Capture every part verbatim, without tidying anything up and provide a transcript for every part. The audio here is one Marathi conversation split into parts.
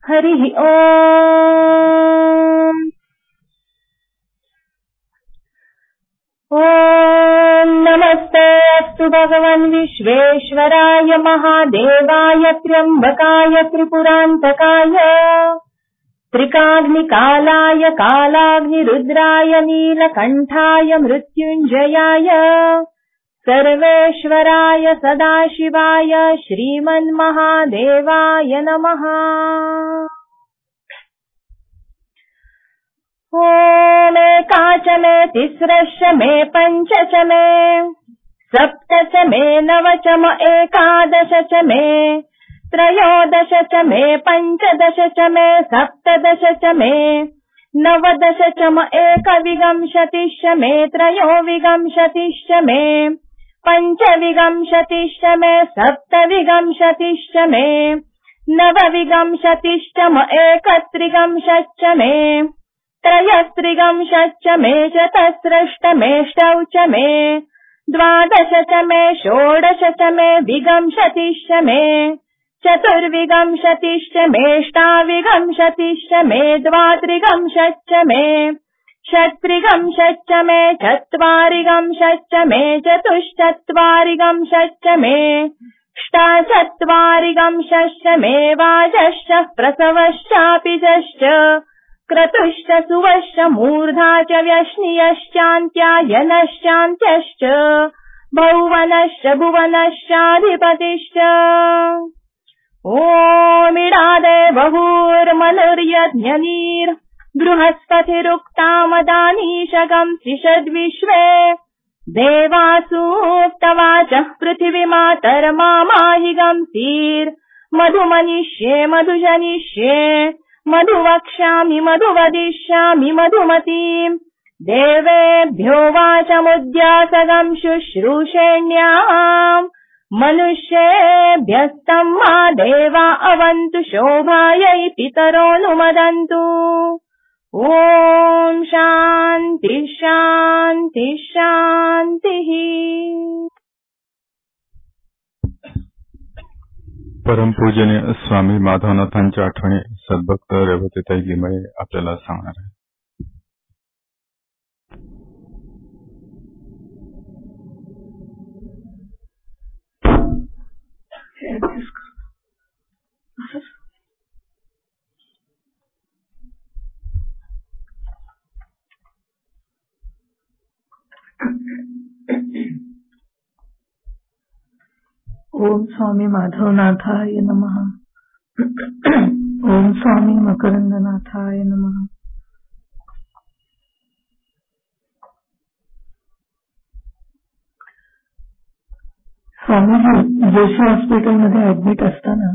हरिः ओम्। ॐ नमस्ते अस्तु भगवन् विश्वेश्वराय महादेवाय त्र्यम्बकाय त्रिपुरान्तकाय त्रिकाग्निकालाय कालाग्निरुद्राय नीलकण्ठाय मृत्युञ्जयाय सर्वेश्वराय सदाशिवाय श्रीमन्महादेवाय नमः। ॐ एकाच मे तिस्रश्च मे पञ्च च मे सप्त च मे नव च म एकादश च मे त्रयोदश च मे पञ्चदश च मे सप्तदश च मे नवदश च म एकविंशतिश्च मे त्रयोविंशतिश्च मे पञ्चविंशतिश्च मे सप्तविंशतिश्च मे नवविंशतिश्च म एकत्रिंशच्च मे त्रयस्त्रिंशच्च मे चतस्रश्च मेष्टौ च मे द्वादश च मे षोडश च मे विंशतिश्च मे चतुर्विंशतिश्च मेष्टाविंशतिश्च मे द्वात्रिंशच्च मे षट्त्रिंशच्च मे चत्वारिंशच्च मे चतुश्चत्वारिंशच्च मे अष्टाचत्वारिंशच्च मे वाजश्च प्रसवश्चापि जश्च क्रतुश्च सुवश्च मूर्धा च व्यश्नियश्चान्त्यायनश्चान्त्यश्च भौवनश्च भुवनश्चाधिपतिश्च ओमिडादे बहुर्मनुर्यज्ञनीर् बृहस्पतिरुक्तामदानीशगं त्रिषद्विश्वे देवासूक्तवाचः पृथिवीमातर्मामाहिगं तीर् मधुमनिष्ये मधुजनिष्ये मधुवक्ष्यामि मधुवदिष्यामि मधुमतीम् देवेभ्यो वाचमुद्यासगं शुश्रूषेण्याम् मनुष्येभ्यस्तं मा देवा अवन्तु शोभायै पितरोऽनुमदन्तु। ॐ शान्ति शान्ति शान्तिः। परमपूजनीय स्वामी माधवनाथांच्या आठवणी सद्भक्त रेवतीताई लिमये आपल्याला सांगणार आहे। ओम स्वामी माधवनाथाय नमः। ओम स्वामी मकरंदनाथाय नमः। स्वामीजी जोशी हॉस्पिटलमध्ये ऍडमिट असताना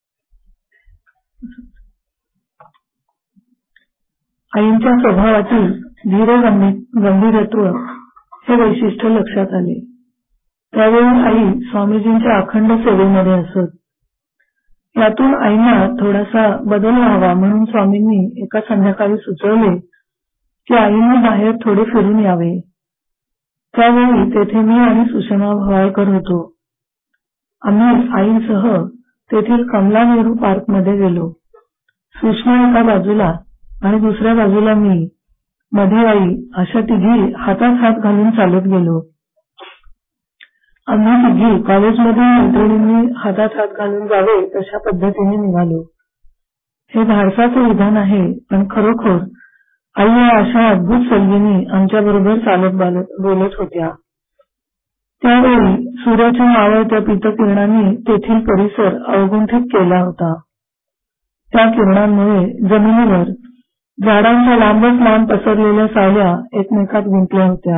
आईंच्या स्वभावातील धीर गंभीरत्व हे वैशिष्ट्य लक्षात आले। त्यावेळी आई स्वामीजींच्या अखंड सेवेमध्ये असत। यातून आईंना थोडासा बदल व्हावा म्हणून स्वामींनी एका संध्याकाळी सुचवले की आईंनी बाहेर थोडे फिरून यावे। त्यावेळी तेथे मी आणि सुषमा भवाळकर होतो। आम्ही आईंसह तेथील कमला नेहरू पार्क मध्ये गेलो। सुषमा एका बाजूला आणि दुसऱ्या बाजूला मी, मध्ये आई अशा तिघी हातात हात घालून चालत गेलो। आम्ही तिघी कॉलेजमधील मैत्रिणींनी हातात हात घालून जावे तशा पद्धतीने निघालो। हे धाडसाचे विधान आहे, पण खरोखर आई या अशा अद्भुत सल्गीने आमच्या बरोबर चालत बोलत होत्या। त्यावेळी सूर्याच्या मावळत्या पीतकिरणांनी तेथील परिसर अवगुंठित केला होता। त्या किरणांमुळे जमिनीवर झाडांच्या लांबच लांब पसरलेल्या सावल्या एकमेकात गुंतल्या होत्या।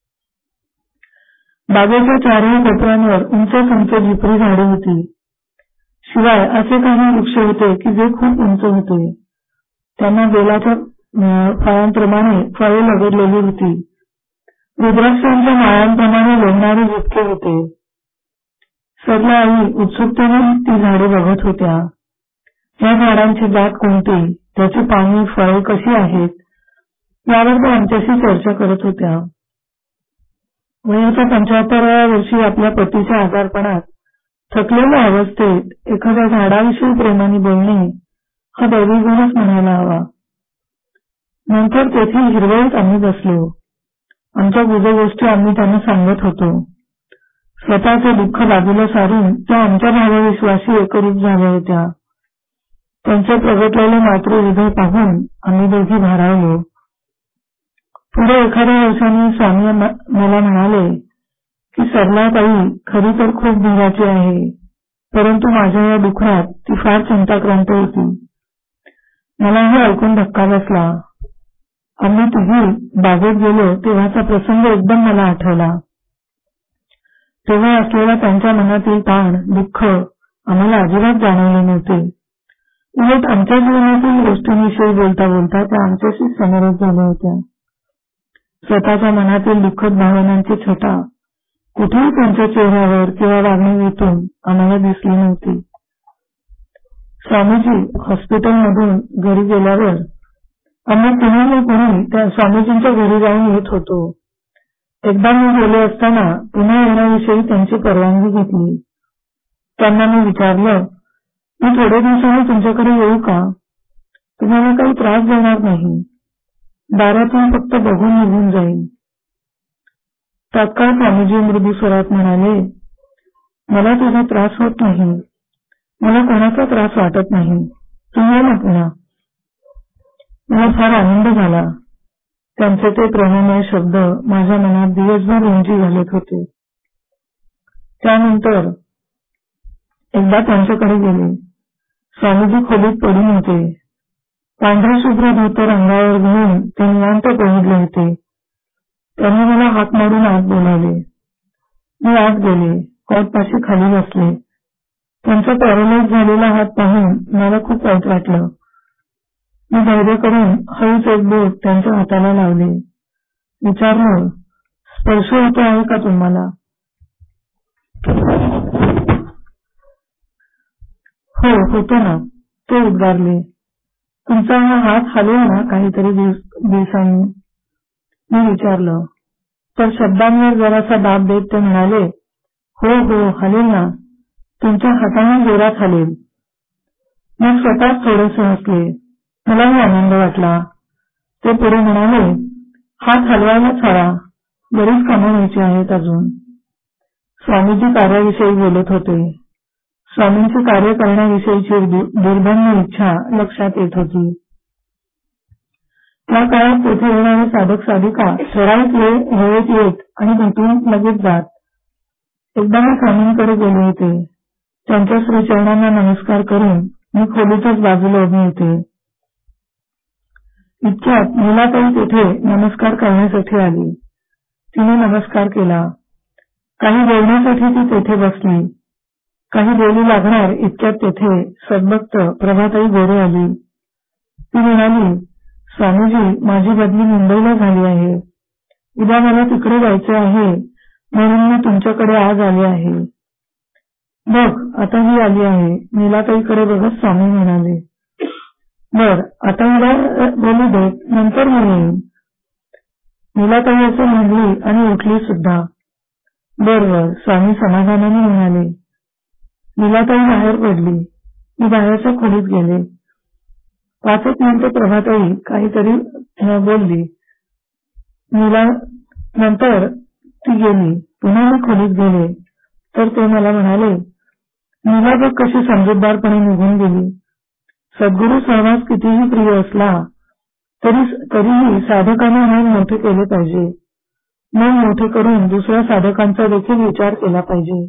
बागेच्या चारही कोपऱ्यांवर उंच उंच झुपडी झाडे होती। शिवाय असे काही वृक्ष होते की जे खूप उंच होते। त्यांना बेलाच्या फळांप्रमाणे फळे लगडलेली होती। रुद्राक्षांच्या माळांप्रमाणे लोळणारे झुपके होते। सरला आई उत्सुकतेने ती झाडे बघत होत्या। या झाडांची जात कोणती, त्याची पाने फळे कशी आहेत यावर त्या आमच्याशी चर्चा करत होत्या। वयाच्या पंच्याहत्तराव्या वर्षी आपल्या पतीच्या आजारपणात थकलेल्या अवस्थेत एखाद्या झाडाविषयी प्रेमाने बोलणे हा दैवी गुणच म्हणायला हवा. नंतर तेथील हिरवळीत आम्ही बसलो. आमच्या गुजगोष्टी आम्ही त्यांना सांगत होतो. स्वतःचे दुःख बाजूला सारून त्या आमच्या भावविश्वासी एकरूप झाल्या होत्या. त्यांचे प्रगटलेले मातृहृदय पाहून आम्ही दोघी भारावलो. पुढे एखाद्या वर्षाने स्वामी मला म्हणाले की सरलाताई खरी तर खूप धीराची आहे, परंतु माझ्या या दुःखात ती फार चिंताक्रांत होती. मला हे ऐकून धक्का बसला. आम्ही तिघी बागेत गेलो तेव्हाचा प्रसंग एकदम मला आठवला. तेव्हा असलेला त्यांच्या मनातील ताण, दुःख आम्हाला अजिबात जाणवले नव्हते. उलट आमच्या जीवनातील गोष्टींविषयी बोलता बोलता त्या आमच्याशी समरस झाल्या होत्या. स्वतःच्या मनातील दुःखद भावनांची छटा कुठेही त्यांच्या चेहऱ्यावर किंवा वागणुकीतून आम्हाला दिसली नव्हती. स्वामीजी हॉस्पिटलमधून घरी गेल्यावर आम्ही पुन्हा पुढे त्या स्वामीजींच्या घरी जाऊन येत होतो. एकदा मी गेले असताना पुन्हा येण्याविषयी त्यांची परवानगी घेतली. त्यांना मी विचारलं, मी थोड्या दिवसांनी तुमच्याकडे येऊ का? तुम्हाला काही त्रास देणार नाही, दारातून फक्त बघून निघून जाईल. तात्काळ स्वामीजी मृदू स्वरात म्हणाले, मला तुझा त्रास होत नाही, मला कोणाचा त्रास वाटत नाही, तू ये ना पुन्हा. मला फार आनंद झाला. त्यांचे ते प्रेममय शब्द माझ्या मनात दिवसभर रुंजी घालत होते. त्यानंतर एकदा त्यांच्याकडे गेले. स्वामीजी खोलीत पडून होते. पांढरे शुभ्र धोतर अंगावर घेऊन ते निवांत पोहोचले होते. त्यांनी मला हात मारून आत बोलावले. मी आत गेले. कॉटपाशी खाली बसले. त्यांचा पॅरालाइज झालेला हात पाहून मला खूप वाईट वाटलं. मी धैर्य करून हळूच एक बोट त्यांच्या हाताला लावले. विचारलं, स्पर्श होतो आहे का तुम्हाला? हो, होतो ना, ते उद्गारले. तुमचा हा हात हलवा ना काहीतरी दिवसांनी. मी विचारलं. तर शब्दांवर जरासा दाब देत ते म्हणाले, हो हो हलेल ना, तुमच्या हाताने जोरात हलेल. मग स्वतःच थोडेसे हसले. मलाही आनंद वाटला. ते पुढे म्हणाले, हात हलवायलाच हवा, बरीच कामं व्हायची आहेत अजून. स्वामीजी कार्याविषयी बोलत होते. स्वामींची कार्य करण्याविषयीची दुर्धन्य इच्छा लक्षात येत होती. त्या काळात तेथे येणारे साधक साधिका ठराविक वेळ वेळेत येत आणि भेटून लगेच जात. एकदा मी स्वामींकडे गेले होते. त्यांच्या श्रीचरणांना नमस्कार करून मी खोलीतच बाजूला उभी होते. इतक्यात मुलाताई तेथे नमस्कार करण्यासाठी आली. तिने नमस्कार केला. काही बोलण्यासाठी ती तेथे बसली. काही बोलू लागणार इतक्यात तेथे सद्भक्त प्रभाताई गोरे आली. ती म्हणाली, स्वामीजी, माझी बदली मुंबईला झाली आहे. उद्या मला तिकडे जायचे आहे, म्हणून मी तुमच्याकडे आज आले आहे. बघ, आता ही आली आहे. नीलाताईकडे बघत स्वामी म्हणाले, बर, आता मला बोलू देत, नंतर मी येईन. नीलाताई असे म्हणली आणि उठली सुद्धा. बर बर, स्वामी समाधानाने म्हणाले. नीलाताई बाहेर पडली. मी बाहेरच्या खोलीत गेले. पाच एक मिनिटे प्रभाताई काहीतरी बोलली. नीला नंतर ती गेली. पुन्हा मी खोलीत गेले तर ते मला म्हणाले, नीला बघ कशी समजूतदारपणे निघून गेली. सद्गुरू सहवास कितीही प्रिय असला तरी तरीही साधकाने मन मोठे केले पाहिजे. मन मोठे करून दुसऱ्या साधकांचा देखील विचार केला पाहिजे.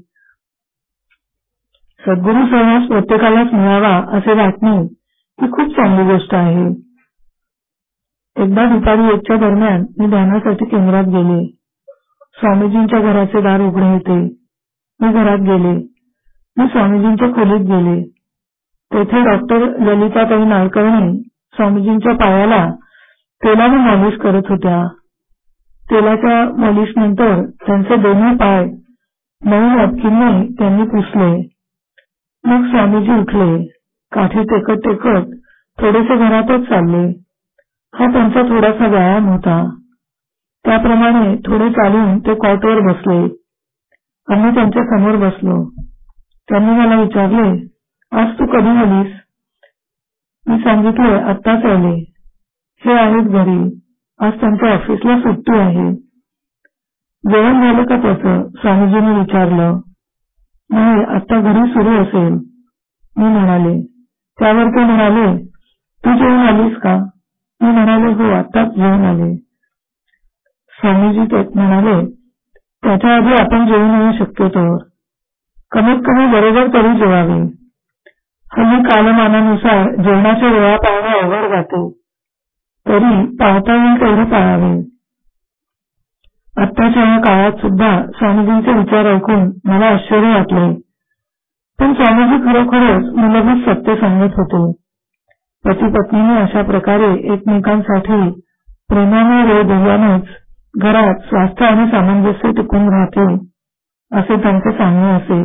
सद्गुरू सहवास प्रत्येकालाच मिळावा असे वाटणे ही खूप चांगली गोष्ट आहे. एकदा दुपारी एकच्या दरम्यान मी ध्यानासाठी केंद्रात गेले. स्वामीजींच्या घराचे दार उघडे होते. मी घरात गेले. मी स्वामीजींच्या खोलीत गेले. तेथे डॉक्टर ललिताताई नाळकर्णी स्वामीजींच्या पायाला तेलाने मालिश करत होत्या. तेलाच्या मालिश नंतर त्यांचे दोन्ही पाय नवीन अटकीने त्यांनी पुसले. मग स्वामीजी उठले. काठी टेकत टेकत थोडेसे घरातच चालले. हा त्यांचा थोडासा व्यायाम होता. त्याप्रमाणे थोडे चालून ते कॉटवर बसले. आम्ही त्यांच्या समोर बसलो. त्यांनी मला विचारले, आज तू कधी आलीस? मी सांगितले आत्ताच आले. हे आहेत घरी, आज त्यांच्या ऑफिसला सुट्टी आहे. जेवण झालं का त्याचं? स्वामीजींनी विचारलं. नाही, आता घरी सुरू असेल, मी म्हणाले. त्यावर ते म्हणाले, तू जेवून आलीस का? मी म्हणाले, हो, आत्ताच जेवून आले. स्वामीजी ते म्हणाले, त्याच्या आधी आपण जेवून येऊ शक्यतोवर. कमीत कमी बरोबर तरी जेवावे. हल्ली कालमानानुसार जेवणाच्या वेळा पाळणे अवघड जाते, तरी पाळता येईल तेवढे पाळावे. आत्ताच्या या काळात सुद्धा स्वामीजींचे विचार ऐकून मला आश्चर्य वाटले. पण स्वामीजी खरोखरच मूलभूत सत्य सांगत होते. पती पत्नीने अशा प्रकारे एकमेकांसाठी प्रेमाने वेळ दिल्यानेच घरात स्वास्थ्य आणि सामंजस्य टिकून राहते, असे त्यांचे सांगणे असे.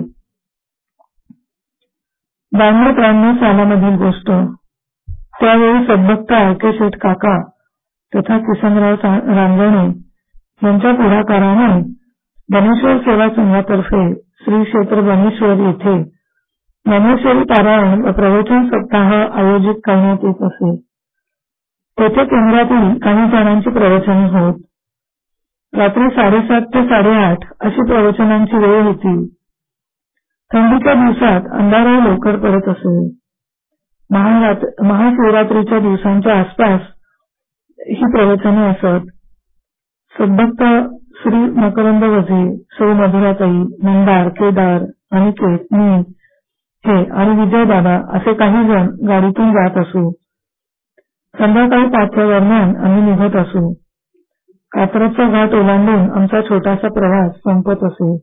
ब्याण्णव त्र्याण्णव सालामधील गोष्ट. त्यावेळी सद्भक्त आळके शेठ काका तथा किसनराव रांजणे यांच्या पुढाकाराने बनेश्वर सेवा संघातर्फे श्री क्षेत्र बनेश्वर येथे ज्ञानेश्वरी पारायण व प्रवचन सप्ताह आयोजित करण्यात येत असे. तेथे केंद्रातील काही जणांची प्रवचने होत. रात्री साडेसात ते साडेआठ अशी प्रवचनांची वेळ होती. थंडीच्या दिवसात अंधारही लवकर पडत असे. महाशिवरात्रीच्या दिवसांच्या आसपास ही प्रवचने असत. सद्भक्त श्री मकरंद वझे, सौ मधुराताई, मंदार, केदार, अनिकेत, मी हे आणि विजयदादा असे काही जण गाडीतून जात असू. संध्याकाळी पाचच्या दरम्यान आम्ही निघत असू. कात्रजचा घाट ओलांडून आमचा छोटासा प्रवास संपत असे.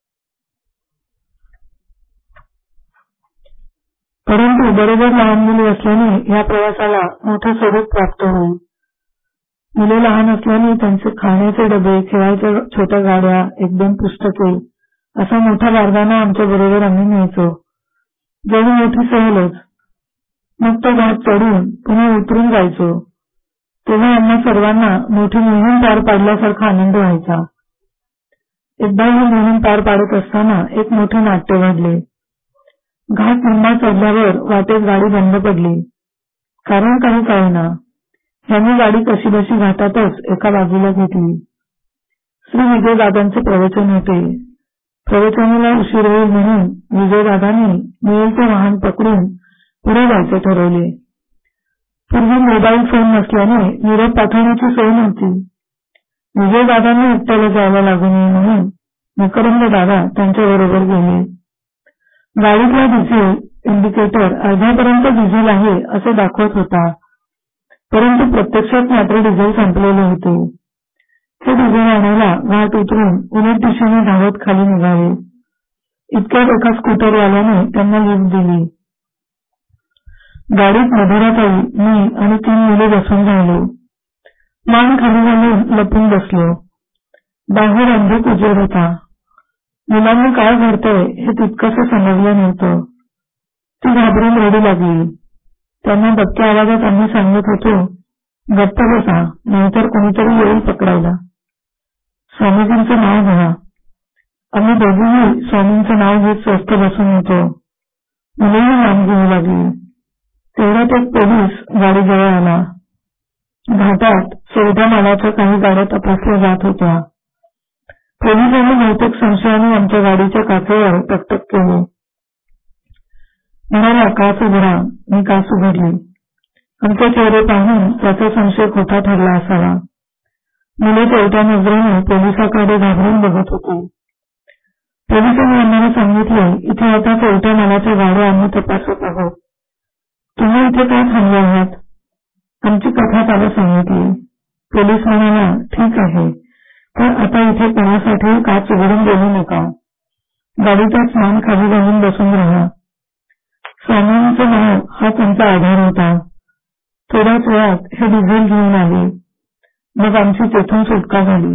परंतु बरोबर लहान मुले असल्याने या प्रवासाला मोठे स्वरूप प्राप्त होईल. मुले लहान असल्याने त्यांचे खाण्याचे डबे, खेळायच्या छोट्या गाड्या, एक दोन पुस्तके असा मोठा बारदाना आमच्या बरोबर आम्ही न्यायचो. जणू मोठी सहलच. मग तो घाट चढून पुन्हा उतरून जायचो. तेव्हा आम्हा सर्वांना मोठी मोहीम पार पाडल्यासारखा आनंद व्हायचा. एकदा ही मोहीम पार पाडत असताना एक मोठे नाट्य घडले. घाट निम्मा चढल्यावर वाटेत गाडी बंद पडली. कारण काही कळेना. ह्यांनी गाडी कशीबशी घाटातच एका बाजूला घेतली. श्री विजयदादांचे प्रवचन होते. प्रवचनाला उशीर होईल म्हणून विजयदादांनी मिळेल ते वाहन पकडून पुढे जायचे ठरवले. पूर्वी मोबाईल फोन नसल्याने निरोप पाठवण्याची सोय नव्हती. विजयदादांनी एकट्याला जायला लागू नये म्हणून मकरंद दादा त्यांच्याबरोबर गेले. गाडीतला डिझेल इंडिकेटर अर्ध्यापर्यंत डिझेल आहे असे दाखवत होता, परंतु प्रत्यक्षात मात्र डिझेल संपलेले होते. ते डिझेल आणायला घाट उतरून उलट दिशेने धावत खाली निघाले. इतक्यात एका स्कूटरवाल्याने त्यांना लिफ्ट दिली. गाडीत मधुराताई, मी आणि तीन मुले बसून राहिलो. मान खाली घालून लपून बसलो. बाहेर अंधुक उजेड होता. मुलांना काय घडतंय हे तितकंसं समजलं नव्हतं. ती घाबरून रडू लागली. त्यांना दबक्या आवाजात आम्ही सांगत होतो, गप्प बसा, नाहीतर कोणीतरी येईल पकडायला. स्वामीजींचं नाव घ्या. आम्ही दोघेही स्वामींचं नाव घेत स्वस्थ बसून होतो. मुलेही नाम घेऊ लागली. तेवढ्यात एक पोलीस गाडीजवळ आला. घाटात चौदा मालाच्या काही गाड्या तपासल्या जात होत्या. पोलिसांनी बहुतेक संशयाने आमच्या गाडीच्या काचेवर टकटक केले. म्हणाला, काच उघडा. मी काच उघडली. आमचे चेहरे पाहून त्याचा संशय खोटा ठरला असावा. मुले चौथ्या नजरेने पोलिसाकडे घाबरून बघत होती. पोलिसांनी आम्हाला सांगितले, इथे आता चौथ्या मालाच्या गाड्या आम्ही तपासत आहोत. तुम्ही इथे काय थांबले आहात? आमची कथा त्याला सांगितली. पोलीस म्हणाला, ठीक आहे, तर आता इथे कोणासाठी काच उघडून देऊ नका. गाडीतच मान खाली घालून बसून राहा. स्वामींचं नाव हा त्यांचा आधार होता. थोड्याच वेळात हे डिझेल घेऊन आले. मग आमची तेथून सुटका झाली.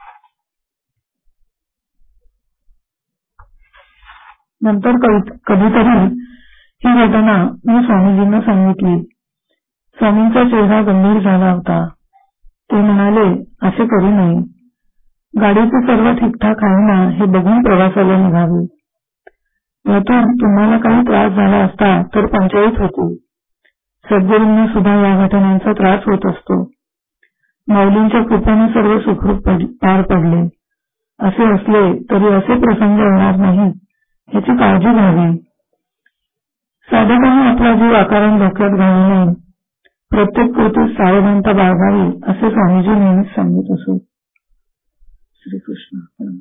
नंतर कधीतरी ही घटना मी स्वामीजींना सांगितली. स्वामींचा चेहरा गंभीर झाला होता. ते म्हणाले, असे करू नये. गाडीचे सर्व ठीकठाक आहे ना हे बघून प्रवासाला निघावे. यातून तुम्हाला काही त्रास झाला असता तर पंचायत होती. सद्गुरूंना सुद्धा या घटनांचा त्रास होत असतो. माऊलींच्या कृपेने सर्व सुखरूप पार पडले. असे असले तरी असे प्रसंग होणार नाहीत याची काळजी घ्यावी. साधकांनी आपला जीव आकाराने धोक्यात घालू नये. प्रत्येक कृतीत सावधानता बाळगावी असे स्वामीजी नेहमीच सांगत असत. श्रीकृष्ण.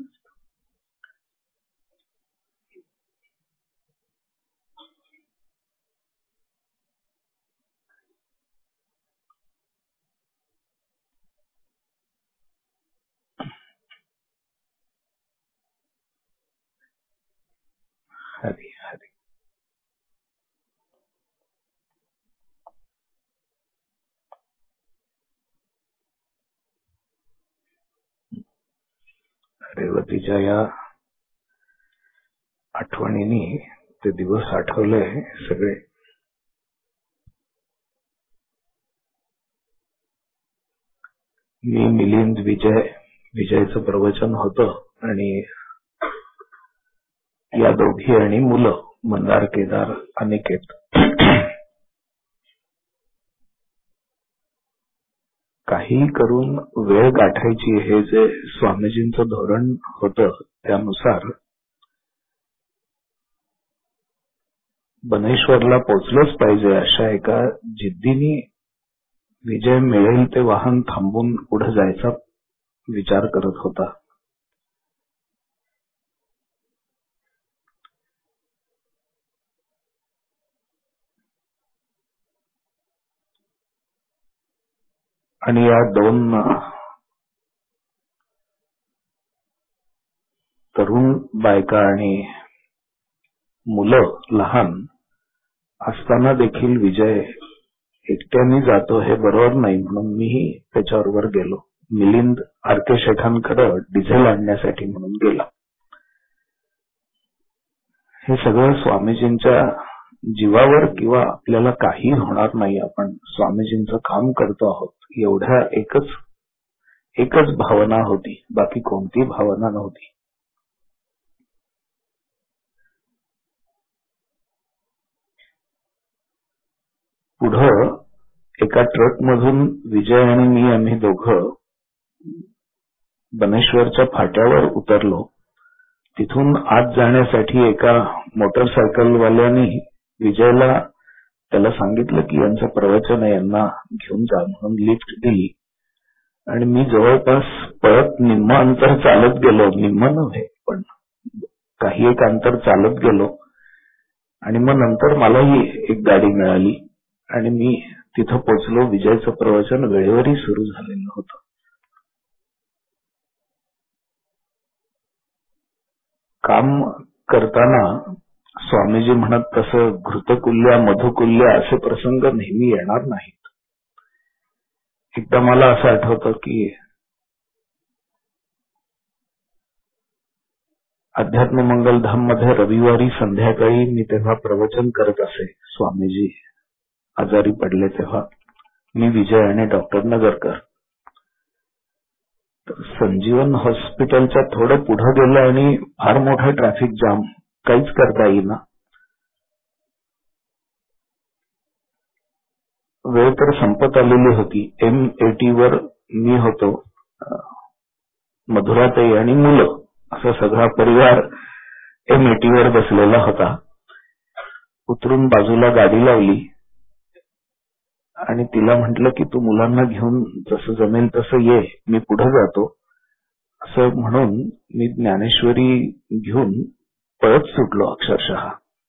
हरी हरी. रेवतीच्या या आठवणींनी ते दिवस आठवले सगळे. मी मिलिंद विजय विजयचं प्रवचन होतं आणि या दोघी आणि मुलं मंदार केदार अनिकेत काही करून वेळ गाठायची हे जे स्वामीजींचं धोरण होतं त्यानुसार बनेश्वरला पोचलंच पाहिजे अशा एका जिद्दीने विजय मिळेल ते वाहन थांबून पुढे जायचा विचार करत होता. आणि या दोन तरुण बायका आणि मुलं लहान असताना देखील विजय एकट्याने जातो हे बरोबर नाही म्हणून मीही त्याच्याबरोबर गेलो. मिलिंद आरके शेठांकडे डिझेल आणण्यासाठी म्हणून गेला. हे सगळं स्वामीजींच्या जीवावर किंवा आपल्याला काही होणार नाही, आपण स्वामीजींचं काम करतो आहोत एवढ्या एकच एकच भावना होती, बाकी कोणती भावना नव्हती. पुढं एका ट्रक मधून विजय आणि मी आम्ही दोघं बनेश्वरच्या फाट्यावर उतरलो. तिथून आत जाण्यासाठी एका मोटरसायकलवाल्याने विजयला त्याला सांगितलं की यांचं प्रवचन आहे, यांना घेऊन जा म्हणून लिफ्ट दिली आणि मी जवळपास परत निम्म अंतर चालत गेलो. निम्म नव्हे पण काही एक अंतर चालत गेलो आणि मग नंतर मलाही एक गाडी मिळाली आणि मी तिथं पोचलो. विजयचं प्रवचन वेळेवरही सुरू झालेलं होतं. काम करताना स्वामीजी म्हणत तसं घृतकुल्य मधुकुल्य असे प्रसंग नेहमी येणार नाहीत. एकदा मला असं आठवतं की अध्यात्म मंगलधाम मध्ये रविवारी संध्याकाळी मी तेव्हा प्रवचन करत असे. स्वामीजी आजारी पडले तेव्हा मी विजय आणि डॉक्टर नगरकर संजीवन हॉस्पिटलच्या थोडं पुढे गेलो आणि फार मोठा ट्रॅफिक जाम, काहीच करता येईना. वेळ तर संपत आलेली होती. एम एटी वर मी होतो, मधुराताई आणि मुलं असा सगळा परिवार एम एटी वर बसलेला होता. उतरून बाजूला गाडी लावली आणि तिला म्हटलं की तू मुलांना घेऊन जसं जमेल तसं ये, मी पुढे जातो. असं म्हणून मी ज्ञानेश्वरी घेऊन पळत सुटलो अक्षरशः.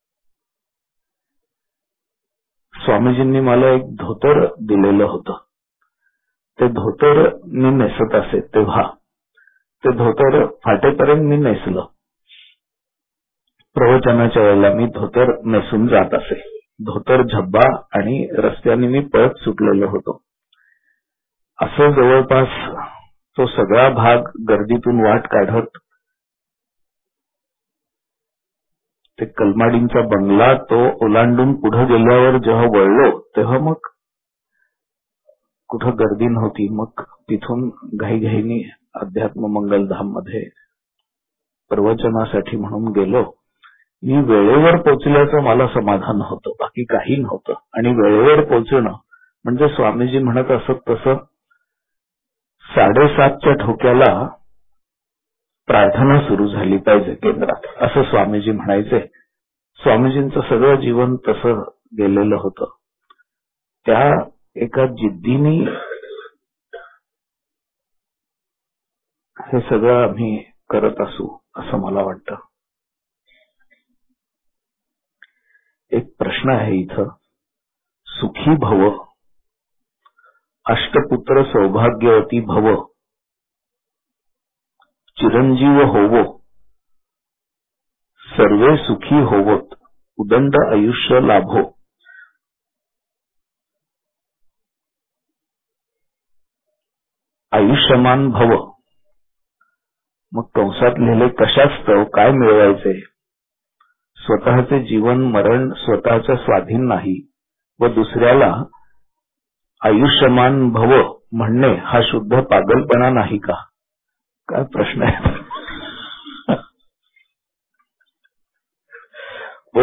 स्वामीजींनी मला एक धोतर दिलेलं होतं. ते धोतर मी नेसत असे तेव्हा ते धोतर फाटेपर्यंत मी नेसलं. प्रवचनाच्या वेळेला मी धोतर नेसून जात असे. धोतर झब्बा आणि रस्त्याने मी पळत सुटलेलो होतो. असं जवळपास तो सगळा भाग गर्दीतून वाट काढत ते कलमाडींचा बंगला तो ओलांडून पुढे गेल्यावर जेव्हा वळलो तेव्हा मग कुठं गर्दी नव्हती. मग तिथून घाईघाईने अध्यात्म मंगलधाम मध्ये प्रवचनासाठी म्हणून गेलो मी वेळेवर पोचल्याचं मला समाधान होतं, बाकी काही नव्हतं. आणि वेळेवर पोचणं म्हणजे स्वामीजी म्हणत असत तसं साडेसातच्या ठोक्याला प्रार्थना सुरू झाली पाहिजे केंद्रात, असं स्वामीजी म्हणायचे. स्वामीजींचं सगळं जीवन तसं गेलेलं होतं. त्या एका जिद्दीने हे सगळं आम्ही करत असू असं मला वाटतं. एक प्रश्न आहे इथं, सुखी भव, अष्टपुत्र सौभाग्यवती भव, चिरंजीव होवो, सर्वे सुखी होवोत, उदंड आयुष्य लाभो. आयुष्यमान भव. मग कंसात लिहिले कशास्तव काय मिळवायचे? स्वतःचे जीवन मरण स्वतःच्या स्वाधीन नाही व दुसऱ्याला आयुष्यमान भव म्हणणे हा शुद्ध पागलपणा नाही का? काय प्रश्न आहे. व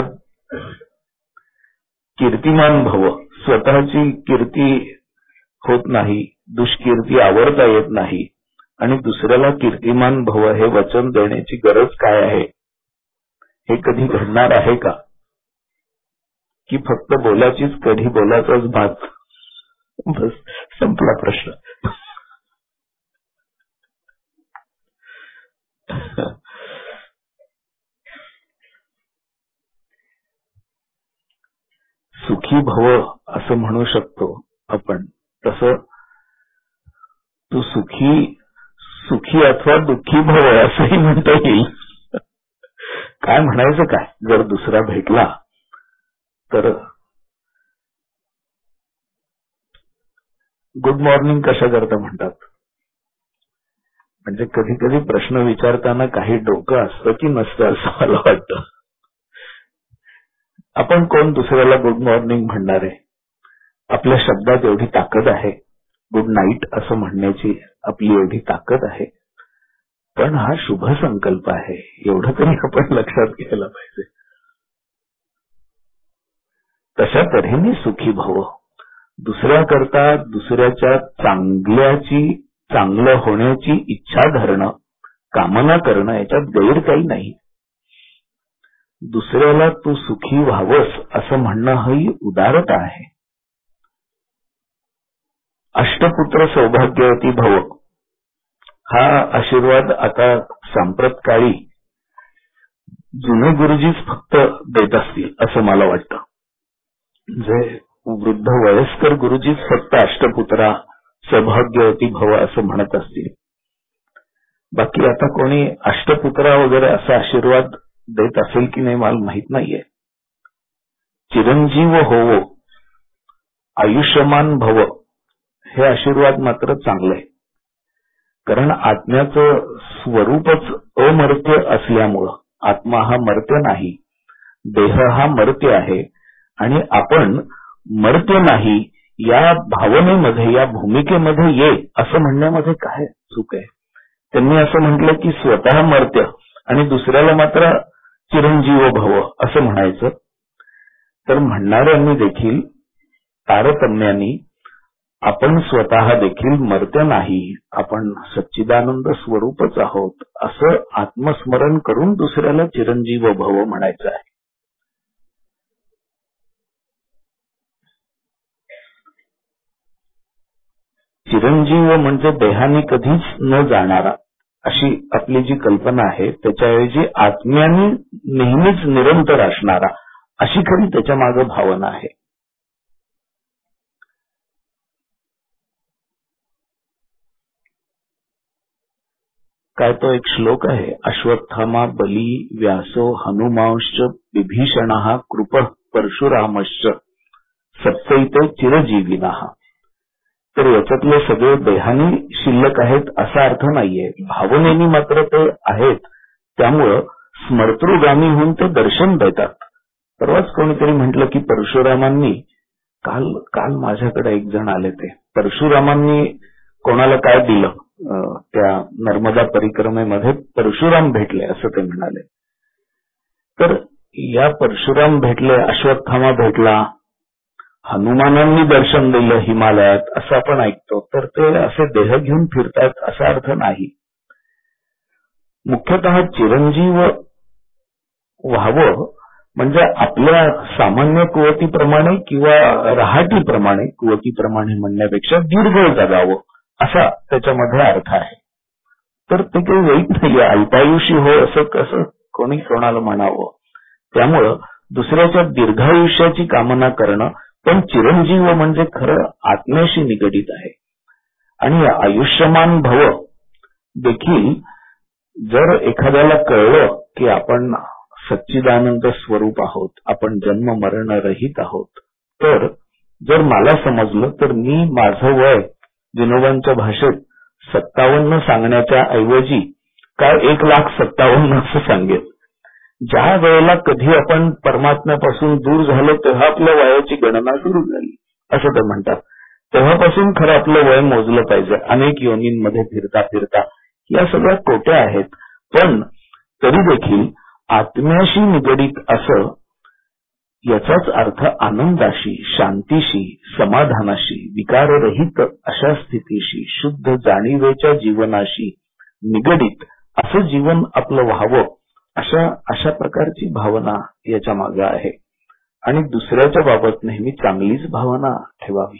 कीर्तिमान भव, स्वतःची कीर्ती होत नाही, दुष्कीर्ती आवरता येत नाही आणि दुसऱ्याला कीर्तिमान भव हे वचन देण्याची गरज काय आहे? हे कधी घडणार आहे का? की फक्त बोलाचीच कधी बोलाचाच भात? बस संपला प्रश्न. सुखी भव असं म्हणू शकतो आपण. तसं तू सुखी सुखी अथवा दुःखी भव असंही म्हणता येईल. काय म्हणायचं काय? जर दुसरा भेटला तर गुड मॉर्निंग कशा करता म्हणतात. म्हणजे कधी कधी प्रश्न विचारताना काही डोकं असतं की नसतं असं मला वाटतं. आपण कोण दुसऱ्याला गुड मॉर्निंग म्हणणार आहे? आपल्या शब्दात एवढी ताकद आहे, गुड नाईट असं म्हणण्याची आपली एवढी ताकद आहे. पण हा शुभ संकल्प आहे, एवढं तरी आपण लक्षात घ्यायला पाहिजे. तशा तऱ्हेने सुखी भव, दुसऱ्याकरता दुसऱ्याच्या चांगल्याची चांगलं होण्याची इच्छा धरणं, कामना करणं याच्यात गैर काही नाही. दुसऱ्याला तू सुखी व्हावंस असं म्हणणं ही उदारता आहे. अष्टपुत्र सौभाग्यवती भव हा आशीर्वाद आता सांप्रत काळी जुने गुरुजीच फक्त देत असतील असं मला वाटतं. जे वृद्ध वयस्कर गुरुजीच फक्त अष्टपुत्रा सौभाग्यवती भव असं म्हणत असतील. बाकी आता कोणी अष्टपुत्रा वगैरे असा आशीर्वाद देत असेल की नाही मला माहित नाहीये. चिरंजीव होवो, आयुष्यमान भव हे आशीर्वाद मात्र चांगले. कारण आत्म्याचं स्वरूपच अमर्त्य असल्यामुळं, आत्मा हा मर्त्य नाही, देह हा मर्त्य आहे आणि आपण मर्त्य नाही या भावनेमध्ये, या भूमिकेमध्ये ये असं म्हणण्यामध्ये काय चूक आहे? त्यांनी असं म्हटलं की स्वतः मर्त्य आणि दुसऱ्याला मात्र चिरंजीव भव असं म्हणायचं. तर म्हणणाऱ्यांनी देखील तारतम्यानी आपण स्वतः देखील मर्त्य नाही, आपण सच्चिदानंद स्वरूपच आहोत असं आत्मस्मरण करून दुसऱ्याला चिरंजीव भव म्हणायचं आहे. चिरंजीव म्हणजे देहाने कधीच न जाणारा अशी आपली जी कल्पना आहे, त्याच्याऐवजी आत्म्याने नेहमीच निरंतर असणारा अशी खरी त्याच्या मागे भावना आहे. काय तो एक श्लोक आहे, अश्वत्थामा बली व्यासो हनुमांश्च विभीषणः कृपः परशुरामश्च सप्तैते चिरजीविनः. तर याच्यातले सगळे देहानी शिल्लक आहेत असा अर्थ नाहीये, भावनेनी मात्र ते आहेत. त्यामुळं स्मर्तृगामी होऊन ते दर्शन देतात. परवाच कोणीतरी म्हटलं की परशुरामांनी, काल काल माझ्याकडे एक जण आले, ते परशुरामांनी कोणाला काय दिलं, त्या नर्मदा परिक्रमेमध्ये परशुराम भेटले असं ते म्हणाले. तर या परशुराम भेटले, अश्वत्थामा भेटला, हनुमानांनी दर्शन दिलं हिमालयात, असं आपण ऐकतो. तर ते असे देह घेऊन फिरतात असा अर्थ नाही. मुख्यतः चिरंजीव व्हावं म्हणजे आपल्या सामान्य कुवतीप्रमाणे किंवा रहाटीप्रमाणे, कुवतीप्रमाणे म्हणण्यापेक्षा दीर्घ जगावं असा त्याच्यामध्ये अर्थ आहे. तर ते काही वाईट नाहीये. अल्पायुषी हो असं कसं कोणी कोणाला म्हणावं. त्यामुळं दुसऱ्याच्या दीर्घायुष्याची कामना करणं, पण चिरंजीव म्हणजे खरं आत्म्याशी निगडीत आहे. आणि आयुष्यमान भव देखील जर एखाद्याला कळलं की आपण सच्चिदानंद स्वरूप आहोत, आपण जन्म मरण रहित आहोत, तर जर मला समजलं तर मी माझं वय विनोबांच्या भाषेत सत्तावन्न सांगण्याच्या ऐवजी काय एक लाख सत्तावन्न असं सांगेल. ज्या वेळेला कधी आपण परमात्म्यापासून दूर झालो तेव्हा आपल्या वयाची गणना सुरू झाली असं ते म्हणतात. तेव्हापासून खरं आपलं वय मोजलं पाहिजे. अनेक योनींमध्ये फिरता फिरता या सगळ्या कोट्या आहेत. पण तरी देखील आत्म्याशी निगडीत असं याचाच अर्थ आनंदाशी, शांतीशी, समाधानाशी, विकाररहित अशा स्थितीशी, शुद्ध जाणीवेच्या जीवनाशी निगडीत असं जीवन आपलं व्हावं अशा अशा प्रकारची भावना याच्या मागे आहे. आणि दुसऱ्याच्या बाबत नेहमी चांगलीच भावना ठेवावी.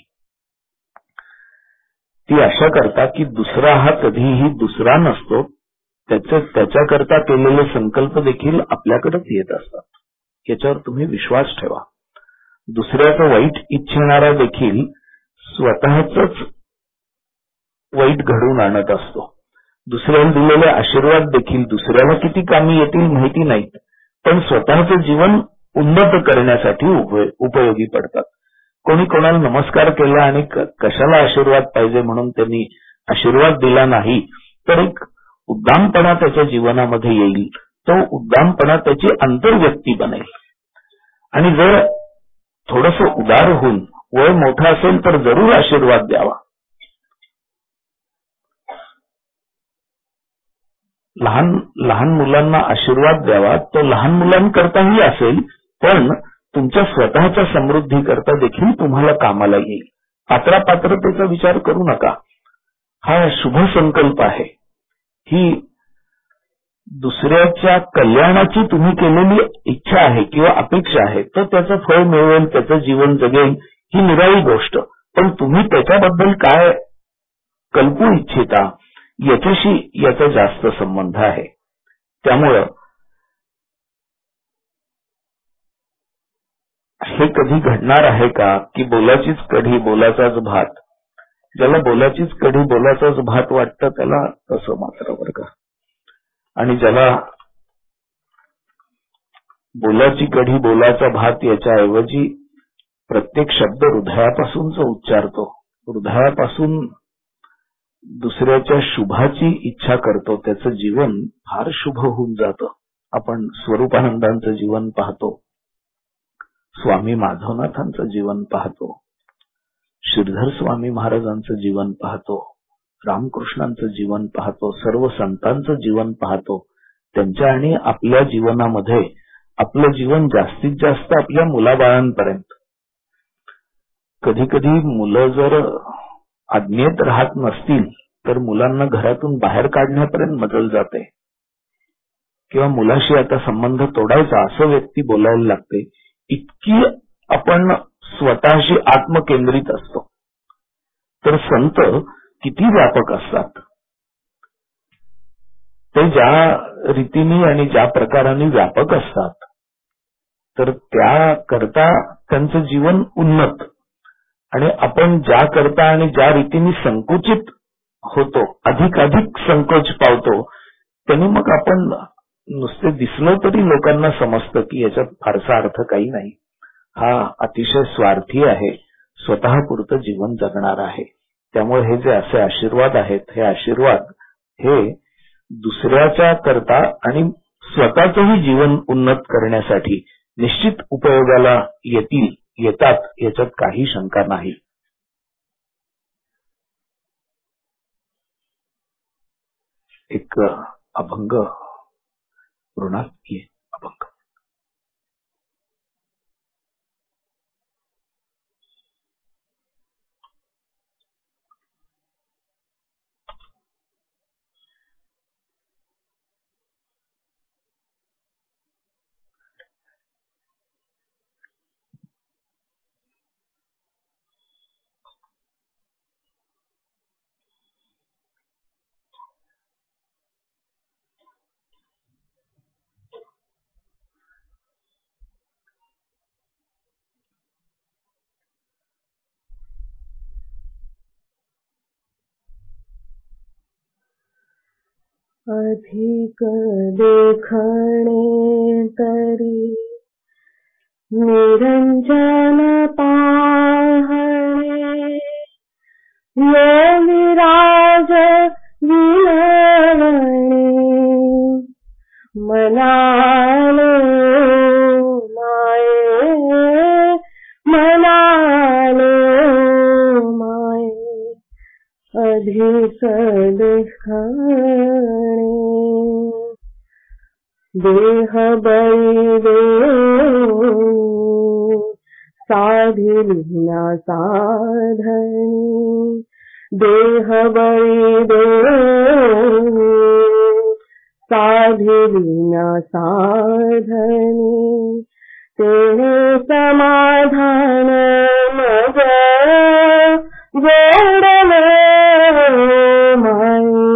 ती अशा करता की दुसरा हा कधीही दुसरा नसतो, त्याचे त्याच्याकरता केलेले संकल्प देखील आपल्याकडेच येत असतात. याच्यावर तुम्ही विश्वास ठेवा. दुसऱ्याचं वाईट इच्छिणारा देखील स्वतःच वाईट घडवून आणत असतो. दुसऱ्याला दिलेले आशीर्वाद देखील दुसऱ्याला किती कामी येतील माहिती नाहीत, पण स्वतःचं जीवन उन्नत करण्यासाठी उपयोगी पडतात. कोणी कोणाला नमस्कार केला आणि कशाला आशीर्वाद पाहिजे म्हणून त्यांनी आशीर्वाद दिला नाही, तर एक उद्दामपणा त्याच्या जीवनामध्ये येईल. तो उद्दामपणा त्याची आंतरव्यक्ती बनेल. आणि जर थोडस उदार होऊन वय मोठा असेल तर जरूर आशीर्वाद द्यावा. लहान लहान मुलांना आशीर्वाद द्यावा. तो लहान मुलांकरताही असेल, पण तुमच्या स्वतःच्या समृद्धी करता देखील तुम्हाला कामाला येईल. पात्रापात्रतेचा विचार करू नका. हा शुभ संकल्प आहे. ही दुसऱ्याच्या कल्याणाची तुम्ही केलेली इच्छा आहे किंवा अपेक्षा आहे. तर त्याचं फळ मिळवेल, त्याचं जीवन जगेल, ही निराळी गोष्ट. पण तुम्ही त्याच्याबद्दल काय कल्पू इच्छिता याच्याशी याचा जास्त संबंध आहे. त्यामुळं हे कधी घडणार आहे का की बोलाचीच कढी बोलाचाच भात. ज्याला बोलाचीच कढी बोलाचाच भात वाटतं त्याला तसं मात्र बरं का. आणि ज्याला बोलाची कढी बोलाचा भात याच्याऐवजी प्रत्येक शब्द हृदयापासूनच उच्चारतो, हृदयापासून दुसऱ्याच्या शुभाची इच्छा करतो, त्याचं जीवन फार शुभ होऊन जातं. आपण स्वरूपानंदांचं जीवन पाहतो, स्वामी माधवनाथांचं जीवन पाहतो, श्रीधर स्वामी महाराजांचं जीवन पाहतो, रामकृष्णांचं जीवन पाहतो, सर्व संतांचं जीवन पाहतो. त्यांच्या आणि आपल्या जीवनामध्ये आपलं जीवन जास्तीत जास्त आपल्या मुलाबाळांपर्यंत. कधी कधी मुलं जर आज्ञेत राहत नसतील तर मुलांना घरातून बाहेर काढण्यापर्यंत मजल जाते, किंवा मुलाशी आता संबंध तोडायचा असं व्यक्ती बोलायला लागते. इतकी आपण स्वतःशी आत्मकेंद्रित असतो. तर संत किती व्यापक असतात. ते ज्या रीतीने आणि ज्या प्रकाराने व्यापक असतात, तर त्या करता त्यांचं जीवन उन्नत. आणि आपण ज्या करता आणि ज्या रीतीने संकुचित होतो, अधिकाधिक संकोच पावतो, त्यांनी मग आपण नुसते दिसलो तरी लोकांना समजतं की याच्यात फारसा अर्थ काही नाही. हा अतिशय स्वार्थी आहे, स्वतःपुरतं जीवन जगणार आहे. त्यामुळे हे जे असे आशीर्वाद आहेत, हे आशीर्वाद हे दुसऱ्याच्या करता आणि स्वतःचंही जीवन उन्नत करण्यासाठी निश्चित उपयोगाला येतील, येतात, याच्यात काही शंका नाही. एक अभंग, मृणाल ये अभंग. अधिक देखणे तरी निरंजन पाहणे योगिराज विलवणे मनाले माये मनाले माये अधिक देखणे देह बळी देऊ साधिलिना साधनी देह बळी देऊ साधिलिना साधनी तेने समाधान मज जोडले माई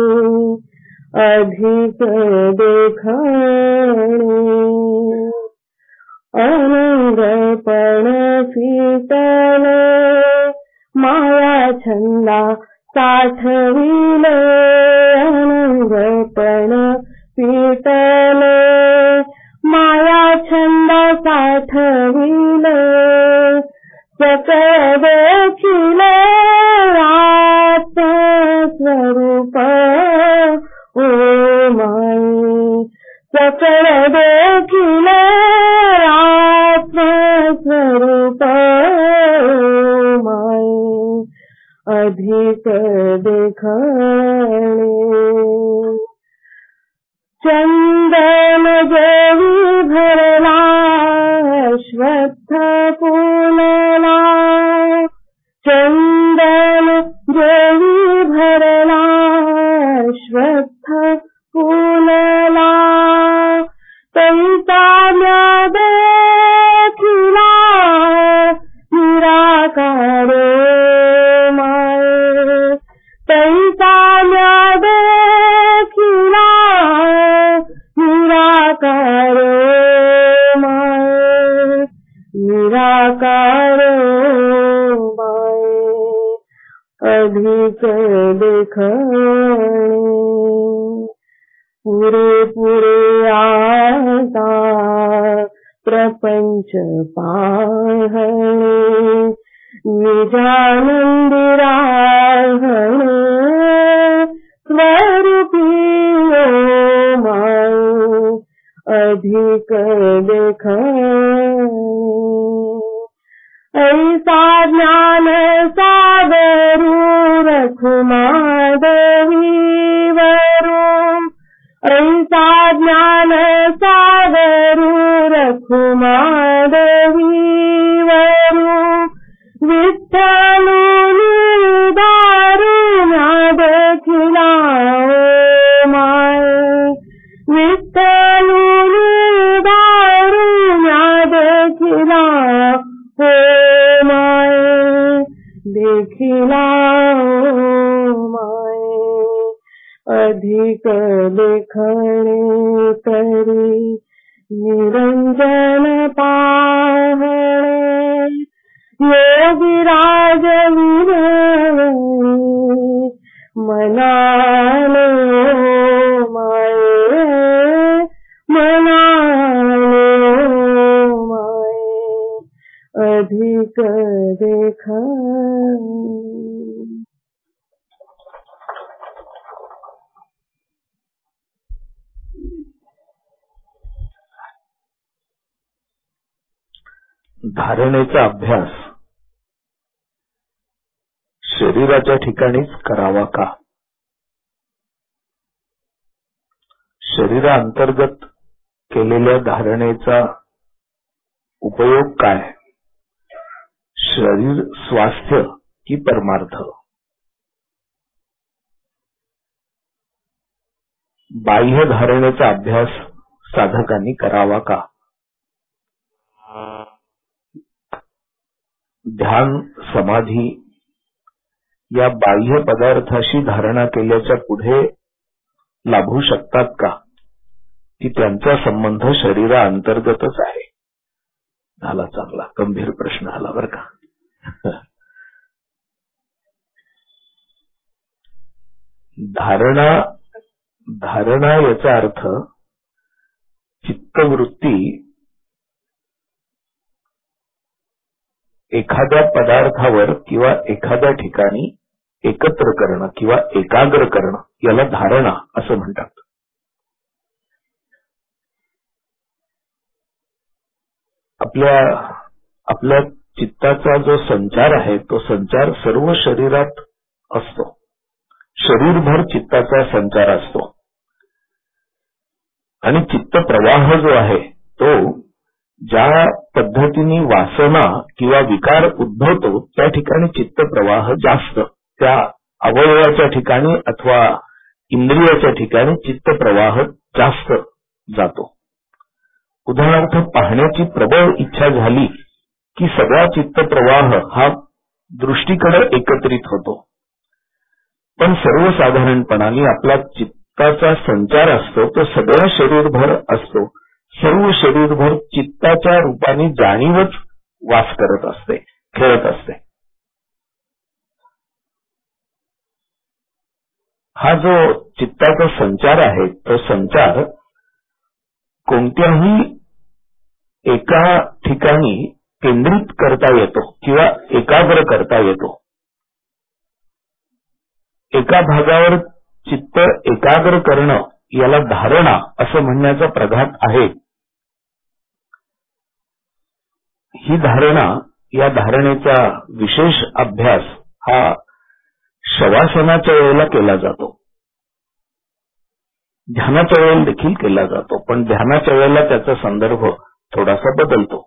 अधिक देखणे अनंगपण फिटले माया छंदा साठविले अनंगपण फिटले माया छंदा साठविले सकळ देखिले आत्मस्वरूप ओ माई सकळ देखिले आत्मस्वरूप माई अधिक देखणे चंदन जेवी भरला अश्वत्थ फुलला चंदन जेवी भरला अश्वत्थ फुलला तैसा म्या देखिला निराकार माये तैसा म्या देखिला निराकार माये निराकार माये अधिक देखणे पुरे पुरे आता प्रपंच पाहणे निजानंदी राहणे स्वरूपी ओ माई अधिक देखणे ऐसा ज्ञान सागरू रखुमा देवी वरू ऐसा ज्ञान सागरू रखुमा देवी वरू विठ्ठलू दारू ना देखिला ओ माये विठ्ठलू दारू ना देखिला ओ माये देखिला ओ माये अधिक देखणे तरी निरंजन पाहणे योगिराज विलवणे मनाले माये मनाले माये अधिक देखणे धारणेचा अभ्यास शरीराच्या ठिकाणीच करावा का? शरीरा अंतर्गत केलेल्या धारणेचा उपयोग काय? शरीर स्वास्थ्य की परमार्थ? बाह्य धारणेचा अभ्यास साधकांनी करावा का? ध्यान समाधी या बाह्य पदार्थाशी धारणा केल्याच्या पुढे लाभू शकतात का, की त्यांचा संबंध शरीरा अंतर्गतच आहे? झाला चांगला गंभीर प्रश्न आला बर का. धारणा धारणा याचा अर्थ चित्तवृत्ती एखाद्या पदार्थावर किंवा एखाद्या ठिकाणी एकत्र करणं किंवा एकाग्र करणं याला धारणा असं म्हणतात. आपल्या आपल्या चित्ताचा जो संचार आहे तो संचार सर्व शरीरात असतो. शरीरभर चित्ताचा संचार असतो आणि चित्त प्रवाह जो आहे तो ज्या पद्धतीने वासना किंवा विकार उद्भवतो त्या ठिकाणी चित्त प्रवाह जास्त, त्या अवयवाच्या ठिकाणी अथवा इंद्रियाच्या ठिकाणी चित्त प्रवाह जास्त जातो. उदाहरणार्थ पाहण्याची प्रबळ इच्छा झाली की सगळा चित्त प्रवाह हा दृष्टीकडे एकत्रित होतो. पण सर्वसाधारणपणाने आपला चित्ताचा संचार असतो तो सगळ्या शरीरभर असतो. सर्व शरीरभर चित्ताच्या रूपाने जाणीवच वास करत असते, खेळत असते. हा जो चित्ताचा संचार आहे तो संचार कोणत्याही एका ठिकाणी केंद्रित करता येतो किंवा एकाग्र करता येतो. एका भागावर चित्त एकाग्र करणं याला धारणा असं म्हणण्याचा प्रघात आहे. ही धारणा, या धारणेचा विशेष अभ्यास हा शवासनाच्या वेळेला केला जातो, ध्यानाच्या वेळेला देखील केला जातो. पण ध्यानाच्या वेळेला त्याचा संदर्भ थोडासा बदलतो.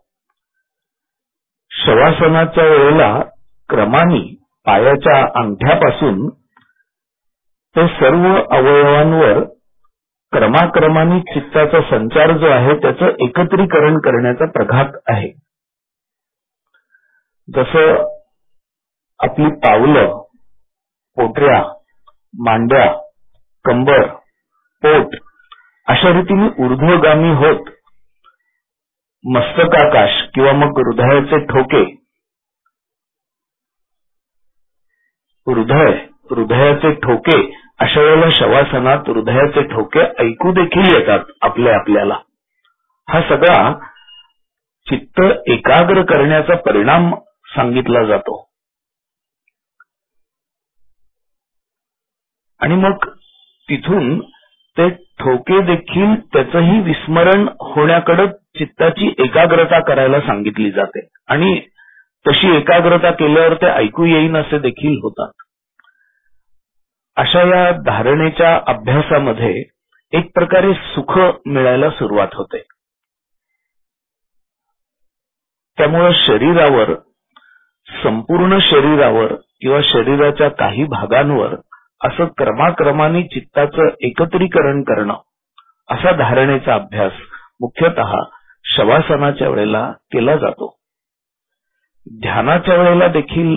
शवासनाच्या वेळेला क्रमाने पायाच्या अंगठ्यापासून ते सर्व अवयवांवर क्रमाक्रमाने चित्ताचा संचार जो आहे त्याचं एकत्रीकरण करण्याचा प्रघात आहे. जसं आपली पावलं, पोटऱ्या, मांड्या, कंबर, पोट अशा रीतीने ऊर्ध्वगामी होत मस्तकाकाश किंवा मग हृदयाचे ठोके, हृदय हृदयाचे ठोके अशा वेळेला शवासनात हृदयाचे ठोके ऐकू देखील येतात आपल्या आपल्याला. हा सगळा चित्त एकाग्र करण्याचा परिणाम सांगितला जातो. आणि मग तिथून ते ठोके देखील त्याचंही विस्मरण होण्याकडे चित्ताची एकाग्रता करायला सांगितली जाते आणि तशी एकाग्रता केल्यावर ते ऐकू येईन असे देखील होतात. अशा या धारणेच्या अभ्यासामध्ये एक प्रकारे सुख मिळायला सुरुवात होते. त्यामुळे शरीरावर, संपूर्ण शरीरावर किंवा शरीराच्या काही भागांवर असं क्रमाक्रमाने चित्ताचं एकत्रीकरण करणं असा धारणेचा अभ्यास मुख्यतः शवासनाच्या वेळेला केला जातो. ध्यानाच्या वेळेला देखील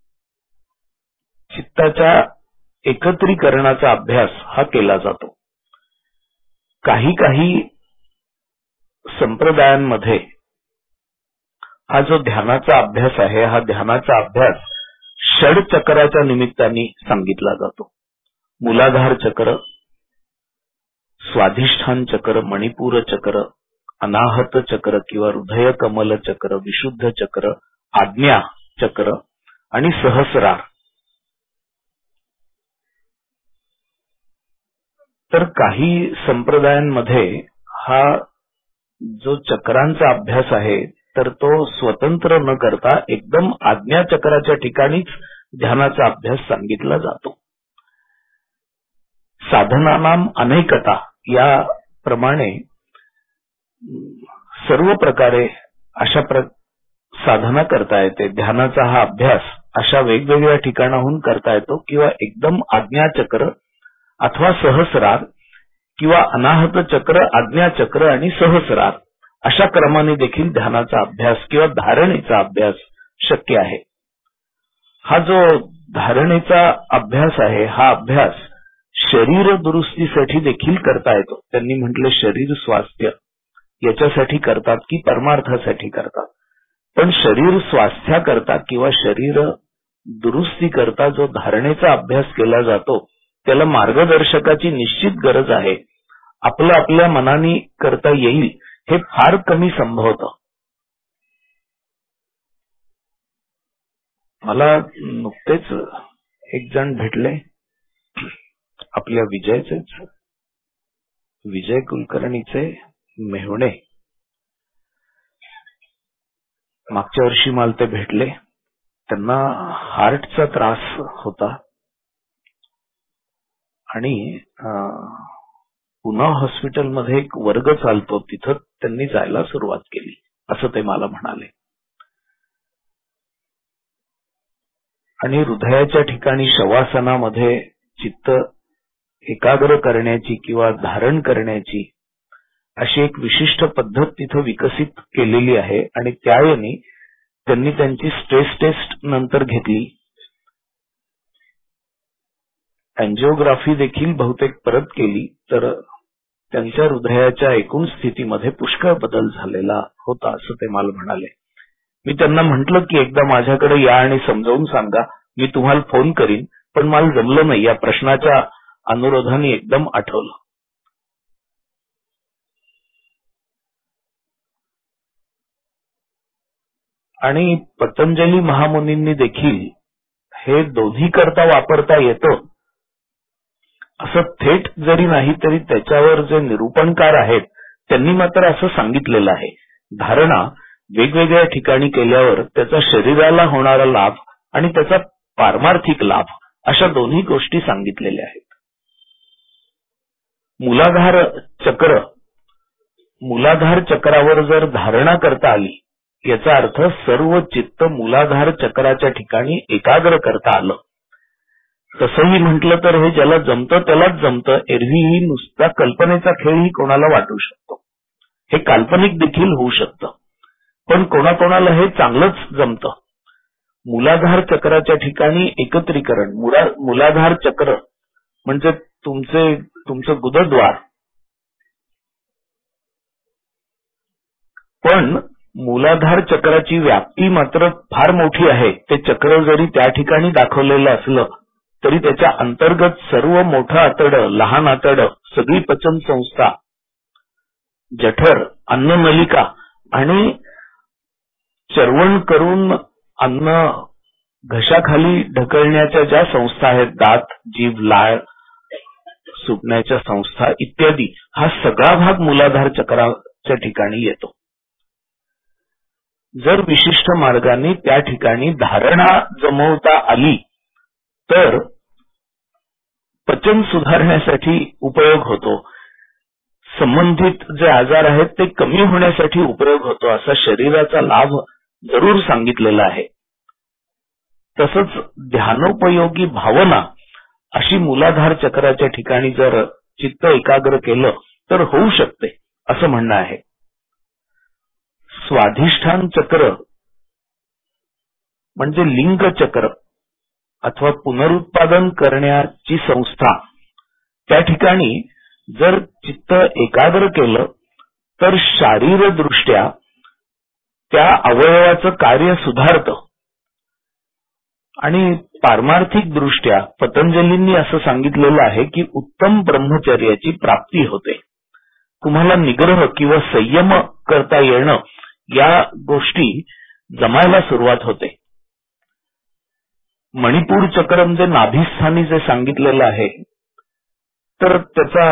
चित्ताच्या एकत्रीकरणाचा अभ्यास हा केला जातो. काही काही संप्रदायांमध्ये हा जो ध्यानाचा अभ्यास आहे हा ध्यानाचा अभ्यास षड चक्राच्या निमित्ताने सांगितला जातो. मूलाधार चक्र, स्वाधिष्ठान चक्र, मणिपूर चक्र, अनाहत चक्र किंवा हृदय कमल चक्र, विशुद्ध चक्र, आज्ञा चक्र आणि सहस्रार. तर काही संप्रदायांमध्ये हा जो चक्रांचा अभ्यास आहे तर तो स्वतंत्र न करता एकदम आज्ञा चक्राच्या ठिकाणीच ध्यानाचा अभ्यास सांगितला जातो. साधनानाम अनेकता याप्रमाणे सर्व प्रकारे अशा प्र साधना करता येते. ध्यानाचा हा अभ्यास अशा वेगवेगळ्या ठिकाणाहून करता येतो किंवा एकदम आज्ञा चक्र अथवा सहस्रार किंवा अनाहत चक्र, आज्ञा चक्र आणि सहस्रार अशा क्रमाने देखील ध्यानाचा अभ्यास किंवा धारणेचा अभ्यास शक्य आहे. हा जो धारणेचा अभ्यास आहे हा अभ्यास शरीर दुरुस्तीसाठी देखील करता येतो. त्यांनी म्हटले शरीर स्वास्थ्य याच्यासाठी करतात की परमार्थासाठी करतात. पण शरीर स्वास्थ्याकरता किंवा शरीर दुरुस्ती करता जो धारणेचा अभ्यास केला जातो त्याला मार्गदर्शकाची निश्चित गरज आहे. आपलं आपल्या मनाने करता येईल हे फार कमी संभवतं. मला नुकतेच एक जण भेटले, आपल्या विजयचेच विजय कुलकर्णीचे मेहुणे. मागच्या वर्षी मला ते भेटले. त्यांना हार्टचा त्रास होता आणि पुन्हा हॉस्पिटलमध्ये एक वर्ग चालतो, तिथं त्यांनी जायला सुरुवात केली असं ते मला म्हणाले. आणि हृदयाच्या ठिकाणी शवासनामध्ये चित्त एकाग्र करण्याची किंवा धारण करण्याची अशी एक विशिष्ट पद्धत तिथं विकसित केलेली आहे. आणि त्याने त्यांनी त्यांची स्ट्रेस टेस्ट नंतर घेतली. अँजिओग्राफी देखील बहुतेक परत केली तर त्यांच्या हृदयाच्या एकूण स्थितीमध्ये पुष्कळ बदल झालेला होता असं ते मला म्हणाले. मी त्यांना म्हटलं की एकदा माझ्याकडे या आणि समजावून सांगा, मी तुम्हाला फोन करीन. पण मला जमलं नाही. या प्रश्नाच्या अनुरोधाने एकदम आठवलं. आणि पतंजली महामुनींनी देखील हे दोन्ही करता वापरता येतं असं थेट जरी नाही तरी त्याच्यावर जे निरूपणकार आहेत त्यांनी मात्र असं सांगितलेलं आहे. धारणा वेगवेगळ्या ठिकाणी केल्यावर त्याचा शरीराला होणारा लाभ आणि त्याचा पारमार्थिक लाभ अशा दोन्ही गोष्टी सांगितलेल्या आहेत. मूलाधार चक्र मूलाधार चक्रावर जर धारणा करता आली याचा अर्थ सर्व चित्त मूलाधार चक्राच्या ठिकाणी एकाग्र करता आलं. तसंही म्हटलं तर हे ज्याला जमतं त्यालाच जमतं. एरवी नुसता कल्पनेचा खेळही कोणाला वाटू शकतो. हे काल्पनिक देखील होऊ शकतं. पण कोणाकोणाला हे चांगलंच जमतं. मूलाधार चक्राच्या ठिकाणी एकत्रीकरण. मूलाधार चक्र म्हणजे तुमचे तुमचं गुदद्वार. पण मूलाधार चक्राची व्याप्ती मात्र फार मोठी आहे. ते चक्र जरी त्या ठिकाणी दाखवलेलं असलं तरी त्याच्या अंतर्गत सर्व मोठं आतडं, लहान आतडं, सगळी पचन संस्था, जठर, अन्ननलिका आणि चरवण करून अन्न घशाखाली ढकलण्याच्या ज्या संस्था आहेत, दात, जीभ, लाळ सुटण्याच्या संस्था इत्यादी, हा सगळा भाग मूलाधार चक्राच्या ठिकाणी येतो. जर विशिष्ट मार्गाने त्या ठिकाणी धारणा जमवता आली तर पचन सुधारण्यासाठी उपयोग होतो. संबंधित जे आजार आहेत ते कमी होण्यासाठी उपयोग होतो असा शरीराचा लाभ जरूर सांगितलेला आहे. तसंच ध्यानोपयोगी भावना अशी मूलाधार चक्राच्या ठिकाणी जर चित्त एकाग्र केलं तर होऊ शकते असं म्हणणं आहे. स्वाधिष्ठान चक्र म्हणजे लिंग चक्र अथवा पुनरुत्पादन करण्याची संस्था, त्या ठिकाणी जर चित्त एकाग्र केलं तर शारीरदृष्ट्या त्या अवयवाचं कार्य सुधारतं. आणि पारमार्थिक दृष्ट्या पतंजलींनी असं सांगितलेलं आहे की उत्तम ब्रह्मचर्याची प्राप्ती होते. तुम्हाला निग्रह किंवा संयम करता येणं या गोष्टी जमायला सुरुवात होते. मणिपूर चक्र म्हणजे नाभिस्थानी जे सांगितलेलं आहे तर त्याचा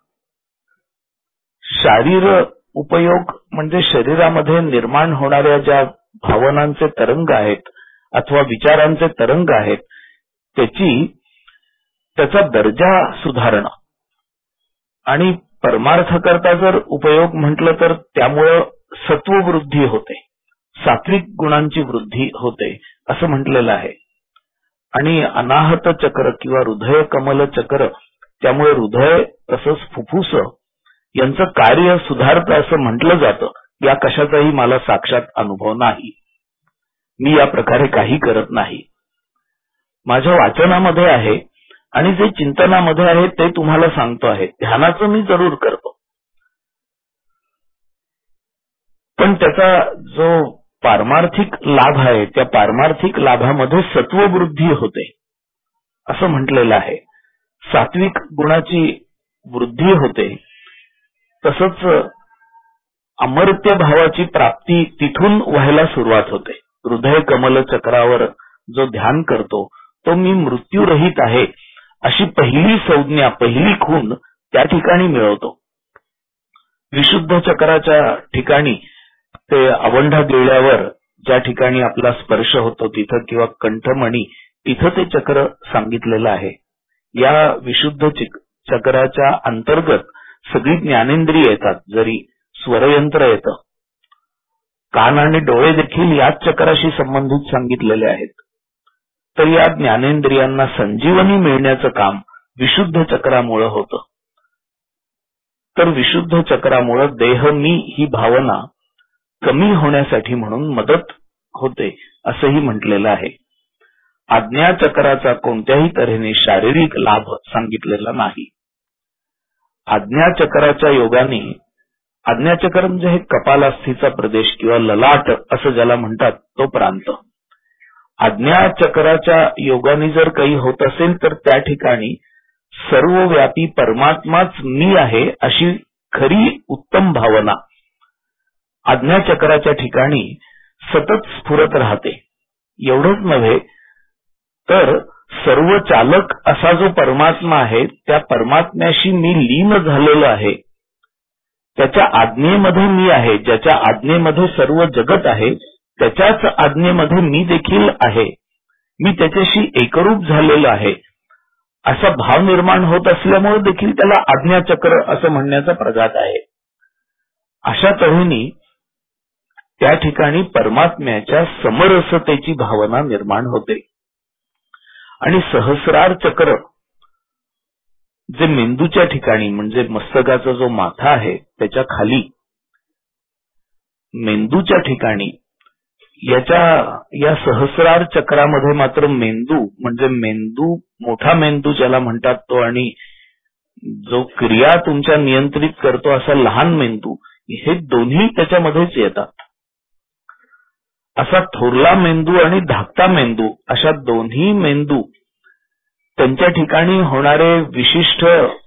शारीर उपयोग म्हणजे शरीरामध्ये निर्माण होणाऱ्या ज्या भावनांचे तरंग आहेत अथवा विचारांचे तरंग आहेत त्याची त्याचा दर्जा सुधारणं. आणि परमार्थ करता जर उपयोग म्हटलं तर त्यामुळं सत्ववृद्धी होते, सात्विक गुणांची वृद्धी होते असं म्हटलेलं आहे. आणि अनाहत चक्र किंवा हृदय कमल चक्र त्यामुळे हृदय तसंच फुफ्फुस यांचं कार्य सुधारतं असं म्हटलं जातं. या कशाचाही मला साक्षात अनुभव नाही. मी या प्रकारे काही करत नाही. माझ्या वाचनामध्ये आहे आणि जे चिंतनामध्ये आहे ते तुम्हाला सांगतो आहे. ध्यानाचं मी जरूर करतो, पण त्याचा जो पारमार्थिक लाभ आहे त्या पारमार्थिक लाभामध्ये सत्ववृद्धी होते असं म्हटलेलं आहे. सात्विक गुणाची वृद्धी होते, तसंच अमर्त्य भावाची प्राप्ती तिथून व्हायला सुरुवात होते. हृदय कमल चक्रावर जो ध्यान करतो तो मी मृत्यूरहित आहे अशी पहिली संज्ञा, पहिली खूण त्या ठिकाणी मिळवतो. विशुद्ध चक्राच्या ठिकाणी ते अवंढा गिळल्यावर ज्या ठिकाणी आपला स्पर्श होतो तिथं किंवा कंठमणी तिथं ते चक्र सांगितलेलं आहे. या विशुद्ध चक्राच्या अंतर्गत सगळी ज्ञानेंद्रिय येतात. जरी स्वरयंत्र येतं, कान आणि डोळे देखील याच चक्राशी संबंधित सांगितलेले आहेत. तर या ज्ञानेंद्रियांना संजीवनी मिळण्याचं काम विशुद्ध चक्रामुळे होतं. तर विशुद्ध चक्रामुळे देह मी ही भावना कमी होण्यासाठी म्हणून मदत होते असंही म्हटलेलं आहे. आज्ञा चक्राचा कोणत्याही तऱ्हेने शारीरिक लाभ सांगितलेला नाही. आज्ञा चक्राच्या योगाने, आज्ञाचक्र म्हणजे हे कपालास्थीचा प्रदेश किंवा ललाट असं ज्याला म्हणतात तो प्रांत, आज्ञाचक्राच्या योगाने जर काही होत असेल तर त्या ठिकाणी सर्वव्यापी परमात्माच मी आहे अशी खरी उत्तम भावना आज्ञाचक्राच्या ठिकाणी सतत स्फुरत राहते. एवढंच नव्हे तर सर्व चालक असा जो परमात्मा आहे त्या परमात्म्याशी मी लीन झालेलो आहे. त्याच्या आज्ञेमध्ये मी आहे, ज्याच्या आज्ञेमध्ये सर्व जगत आहे त्याच्याच आज्ञेमध्ये मी देखील आहे, मी त्याच्याशी एकरूप झालेलो आहे असा भाव निर्माण होत असल्यामुळे देखील त्याला आज्ञाचक्र असं म्हणण्याचा प्रघात आहे. अशा तऱ्हेने त्या ठिकाणी परमात्म्याच्या समरसतेची भावना निर्माण होते. आणि सहस्रार चक्र जे मेंदूच्या ठिकाणी म्हणजे मस्तकाचा जो माथा आहे त्याच्या खाली मेंदूच्या ठिकाणी याच्या या सहस्रार चक्रामध्ये मात्र मेंदू म्हणजे मेंदू मोठा मेंदू ज्याला म्हणतात तो आणि जो क्रिया तुमच्या नियंत्रित करतो असा लहान मेंदू हे दोन्ही त्याच्यामध्येच येतात. असा थोरला मेंदू आणि धाकटा मेंदू अशा दोन्ही मेंदू त्यांच्या ठिकाणी होणारे विशिष्ट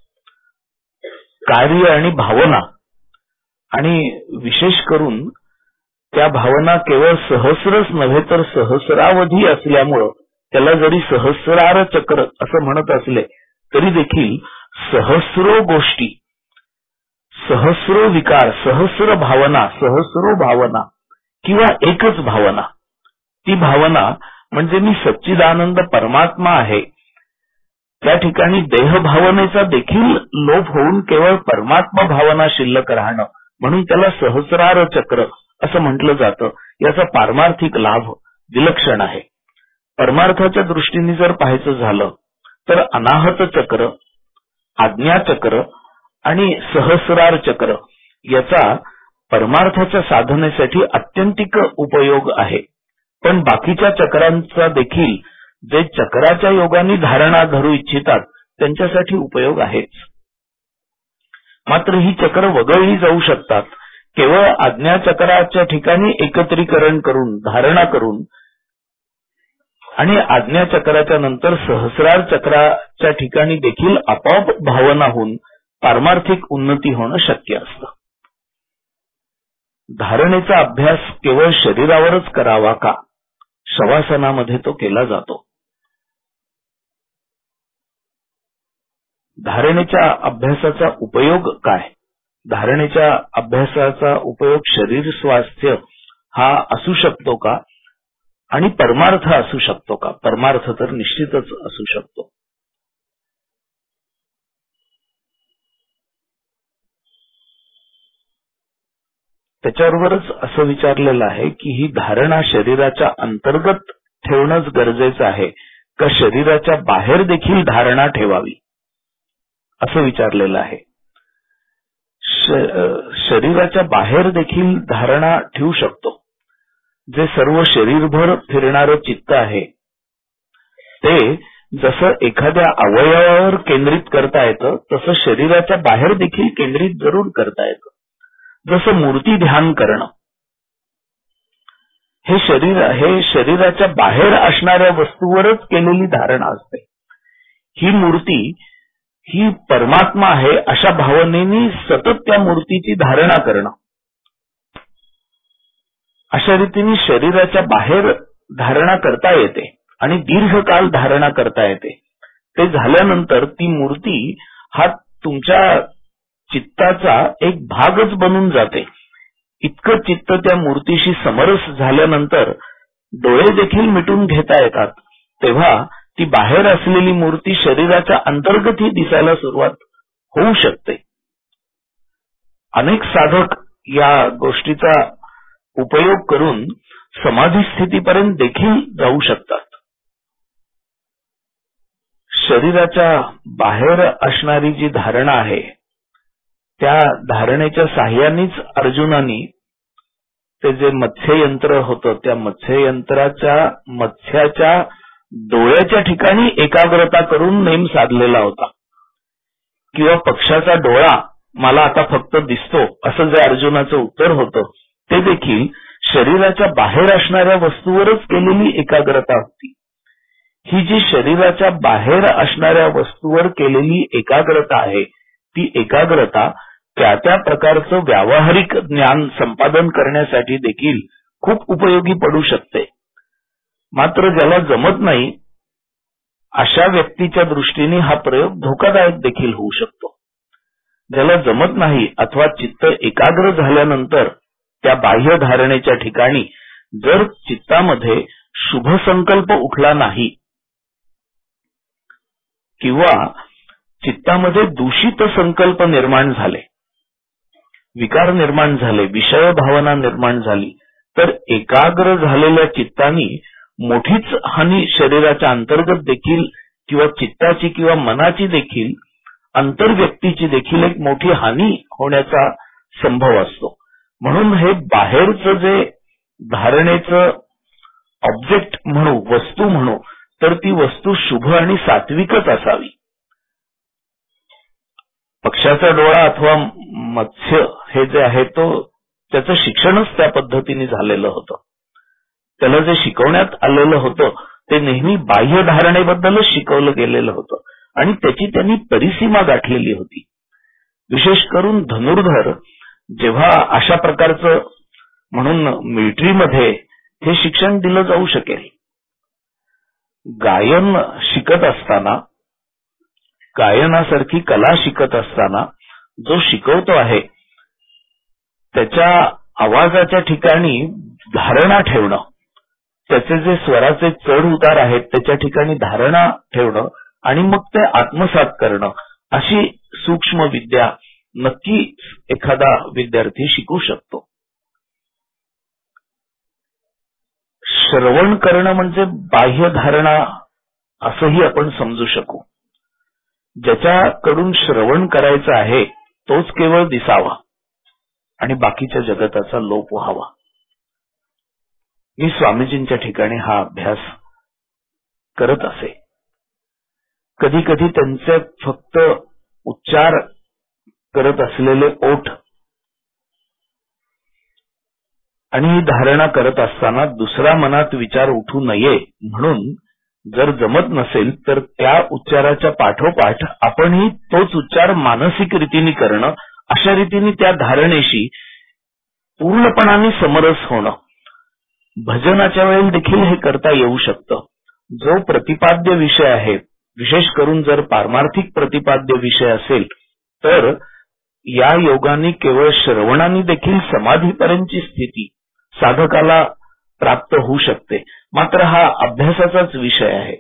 कार्य आणि भावना आणि विशेष करून त्या भावना केवळ सहस्रच नव्हे तर सहस्रावधी असल्यामुळं त्याला जरी सहस्रार चक्र असं म्हणत असले तरी देखील सहस्रो गोष्टी, सहस्रो विकार, सहस्र भावना, सहस्रो भावना किंवा एकच भावना, ती भावना म्हणजे मी सच्चिदानंद परमात्मा आहे. त्या ठिकाणी देह भावनेचा देखील लोप होऊन केवळ परमात्मा भावना शिल्लक राहणं म्हणून त्याला सहस्रार चक्र असं म्हटलं जातं. याचा पारमार्थिक लाभ विलक्षण आहे. परमार्थाच्या दृष्टीने जर पाहायचं झालं तर अनाहत चक्र, आज्ञाचक्र आणि सहस्रार चक्र याचा परमार्थाच्या साधनेसाठी अत्यंतिक उपयोग आहे. पण बाकीच्या चक्रांचा देखील जे चक्राच्या योगाने धारणा धरू इच्छितात त्यांच्यासाठी उपयोग आहेच. मात्र ही चक्र वगळली जाऊ शकतात केवळ आज्ञाचक्राच्या ठिकाणी एकत्रीकरण करून, धारणा करून आणि आज्ञाचक्राच्या नंतर सहस्रार चक्राच्या ठिकाणी देखील आपोआप भावना होऊन पारमार्थिक उन्नती होणं शक्य असतं. धारणेचा अभ्यास केवळ शरीरावरच करावा का? शवासनामध्ये तो केला जातो. धारणेच्या अभ्यासाचा उपयोग काय? धारणेच्या अभ्यासाचा उपयोग शरीर स्वास्थ्य हा असू शकतो का आणि परमार्थ असू शकतो का? परमार्थ तर निश्चितच असू शकतो. त्याच्याबरोबरच असं विचारलेलं आहे की ही धारणा शरीराच्या अंतर्गत ठेवणंच गरजेचं आहे का शरीराच्या बाहेर देखील धारणा ठेवावी असं विचारलेलं आहे. शरीराच्या बाहेर देखील धारणा ठेवू शकतो. जे सर्व शरीरभर फिरणारं चित्त आहे ते जसं एखाद्या अवयवावर केंद्रित करता येतं तसं शरीराच्या बाहेर देखील केंद्रित जरूर करता येतं. जसं मूर्ती ध्यान करणं हे शरीर हे शरीराच्या बाहेर असणाऱ्या वस्तूवरच केलेली धारणा असते. ही मूर्ती ही परमात्मा आहे अशा भावनेने सतत त्या मूर्तीची धारणा करणं. अशा रीतीने शरीराच्या बाहेर धारणा करता येते आणि दीर्घकाल धारणा करता येते. ते झाल्यानंतर ती मूर्ती हा तुमच्या चित्ताचा एक भागच बनून जाते. इतकं चित्त त्या मूर्तीशी समरस झाल्यानंतर डोळे देखील मिटून घेता येतात. तेव्हा ती बाहेर असलेली मूर्ती शरीराच्या अंतर्गत ही दिसायला सुरुवात होऊ शकते. अनेक साधक या गोष्टीचा उपयोग करून समाधी स्थितीपर्यंत देखील जाऊ शकतात. शरीराच्या बाहेर असणारी जी धारणा आहे त्या धारणेच्या साह्यानेच अर्जुनानी ते जे मत्स्ययंत्र होतं त्या मत्स्ययंत्राच्या मत्स्याच्या डोळ्याच्या ठिकाणी एकाग्रता करून नेम साधलेला होता. किंवा पक्षाचा डोळा मला आता फक्त दिसतो असं जे अर्जुनाचं उत्तर होतं ते देखील शरीराच्या बाहेर असणाऱ्या वस्तूवरच केलेली एकाग्रता होती. ही जी शरीराच्या बाहेर असणाऱ्या वस्तूवर केलेली एकाग्रता आहे ती एकाग्रता त्या त्या प्रकारचं व्यावहारिक ज्ञान संपादन करण्यासाठी देखील खूप उपयोगी पडू शकते. मात्र ज्याला जमत नाही अशा व्यक्तीच्या दृष्टीने हा प्रयोग धोकादायक देखील होऊ शकतो. ज्याला जमत नाही अथवा चित्त एकाग्र झाल्यानंतर त्या बाह्य धारणेच्या ठिकाणी जर चित्तामध्ये शुभ संकल्प उठला नाही किंवा चित्तामध्ये दूषित संकल्प निर्माण झाले, विकार निर्माण झाले, विषय भावना निर्माण झाली तर एकाग्र झालेल्या चित्तानी मोठीच हानी शरीराच्या अंतर्गत देखील किंवा चित्ताची किंवा मनाची देखील अंतर्व्यक्तीची देखील एक मोठी हानी होण्याचा संभव असतो. म्हणून हे बाहेरचं जे धारणेचं ऑब्जेक्ट म्हणू, वस्तू म्हणू, तर ती वस्तू शुभ आणि सात्विकच असावी. पक्षाचा डोळा अथवा मत्स्य हे जे आहे तो त्याचं शिक्षणच त्या पद्धतीने झालेलं होतं. त्याला जे शिकवण्यात आलेलं होतं ते नेहमी बाह्य धारणेबद्दलच शिकवलं गेलेलं होतं आणि त्याची त्यांनी परिसीमा गाठलेली होती. विशेष करून धनुर्धर जेव्हा अशा प्रकारचं म्हणून मिलिटरीमध्ये हे शिक्षण दिलं जाऊ शकेल. गायन शिकत असताना, गायनासारखी कला शिकत असताना जो शिकवतो आहे त्याच्या आवाजाच्या ठिकाणी धारणा ठेवणं, त्याचे जे स्वराचे चढ उतार आहेत त्याच्या ठिकाणी धारणा ठेवणं आणि मग ते आत्मसात करणं अशी सूक्ष्म विद्या नक्की एखादा विद्यार्थी शिकू शकतो. श्रवण करणं म्हणजे बाह्य धारणा असंही आपण समजू शकू. ज्याच्याकडून श्रवण करायचं आहे तोच केवळ दिसावा आणि बाकीच्या जगताचा लोप व्हावा. मी स्वामीजींच्या ठिकाणी हा अभ्यास करत असे. कधी कधी त्यांचे फक्त उच्चार करत असलेले ओठ आणि ही धारणा करत असताना दुसरा मनात विचार उठू नये म्हणून जर जमत नसेल तर त्या उच्चाराच्या पाठोपाठ आपणही तोच उच्चार मानसिक रीतीने करणं, अशा रीतीने त्या धारणेशी पूर्णपणाने समरस होणं. भजनाच्या वेळेला देखील हे करता येऊ शकतं. जो प्रतिपाद्य विषय आहे, विशेष करून जर पारमार्थिक प्रतिपाद्य विषय असेल तर या योगाने केवळ श्रवणाने देखील समाधीपर्यंतची स्थिती साधकाला प्राप्त होऊ शकते. मात्र हा अभ्यासाचाच विषय आहे.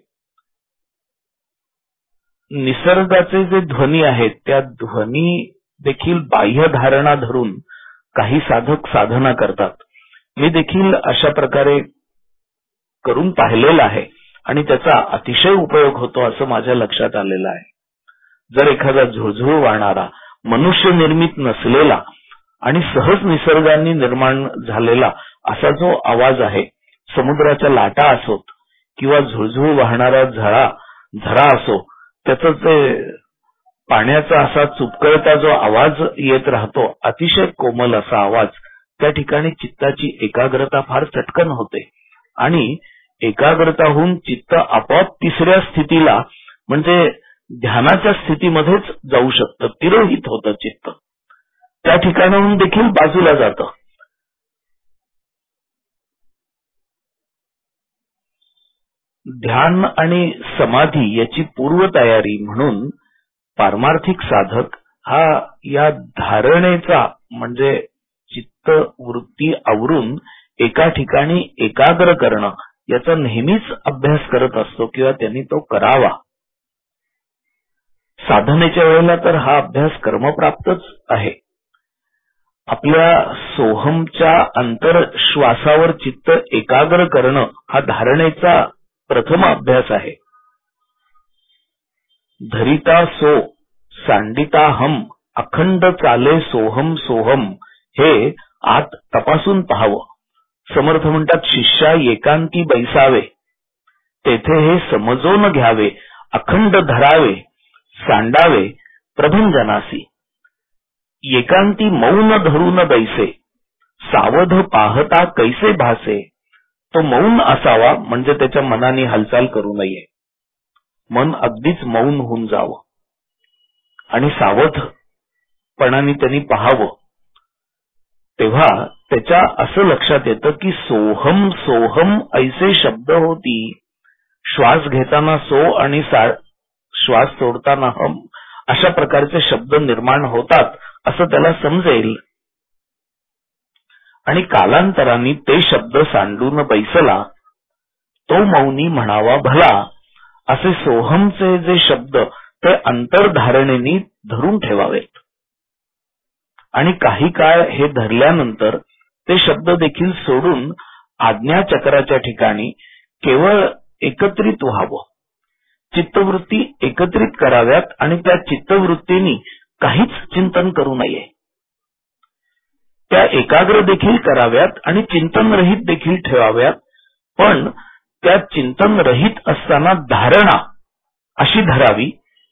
निसर्गाचे जे ध्वनी आहेत त्या ध्वनी देखील बाह्य धारणा धरून काही साधक साधना करतात. मी देखील अशा प्रकारे करून पाहिलेलं आहे आणि त्याचा अतिशय उपयोग होतो असं माझ्या लक्षात आलेलं आहे. जर एखादा झुळझुळ वाहणारा, मनुष्य निर्मित नसलेला आणि सहज निसर्गाने निर्माण झालेला असा जो आवाज आहे, समुद्राच्या लाटा असोत किंवा झुळझुळ वाहणारा झरा झरा असो, त्याचा जे पाण्याचा असा चुपकळता जो आवाज येत राहतो, अतिशय कोमल असा आवाज, त्या ठिकाणी चित्ताची एकाग्रता फार चटकन होते आणि एकाग्रता होऊन चित्त आपोआप तिसऱ्या स्थितीला म्हणजे ध्यानाच्या स्थितीमध्येच जाऊ शकतं, तिरोहित होतं चित्त, त्या ठिकाणाहून देखील बाजूला जातं. ध्यान आणि समाधी याची पूर्वतयारी म्हणून पारमार्थिक साधक हा या धारणेचा म्हणजे चित्त वृत्ती आवरून एका ठिकाणी एकाग्र करणं याचा नेहमीच अभ्यास करत असतो किंवा त्यांनी तो करावा. साधनेच्या वेळेला तर हा अभ्यास कर्मप्राप्तच आहे. आपल्या सोहमच्या अंतर श्वासावर चित्त एकाग्र करणं हा धारणेचा प्रथम अभ्यास आहे. धरिता सो सांडिता हम अखंड चाले सोहम सोहम हे आत तपासून पाहावं. समर्थ म्हणतात, शिष्या एकांती बैसावे, तेथे हे समजून घ्यावे, अखंड धरावे, सांडावे प्रभंजनासी. एकांती मौन धरून बैसे, सावध पाहता कैसे भासे. तो मौन असावा म्हणजे त्याच्या मनाने हालचाल करू नये. मन अगदीच मौन होऊन जावं आणि सावधपणाने त्यांनी पाहावं. तेव्हा त्याच्या असं लक्षात येतं की सोहम सोहम ऐसे शब्द होती. श्वास घेताना सो आणि श्वास सोडताना हम अशा प्रकारचे शब्द निर्माण होतात असं त्याला समजेल. आणि कालांतराने ते शब्द सांडून बैसला तो मौनी म्हणावा भला. असे सोहमचे जे शब्द ते अंतर्धारणेने धरून ठेवावेत आणि काही काळ हे धरल्यानंतर ते शब्द देखील सोडून आज्ञाचक्राच्या ठिकाणी केवळ एकत्रित व्हावं. चित्तवृत्ती एकत्रित कराव्यात आणि त्या चित्तवृत्तीने काहीच चिंतन करू नये. त्या एकाग्र देखील कराव्यात आणि चिंतन रहित देखील ठेवाव्यात. पण त्या चिंतन रहित असताना धारणा अशी धरावी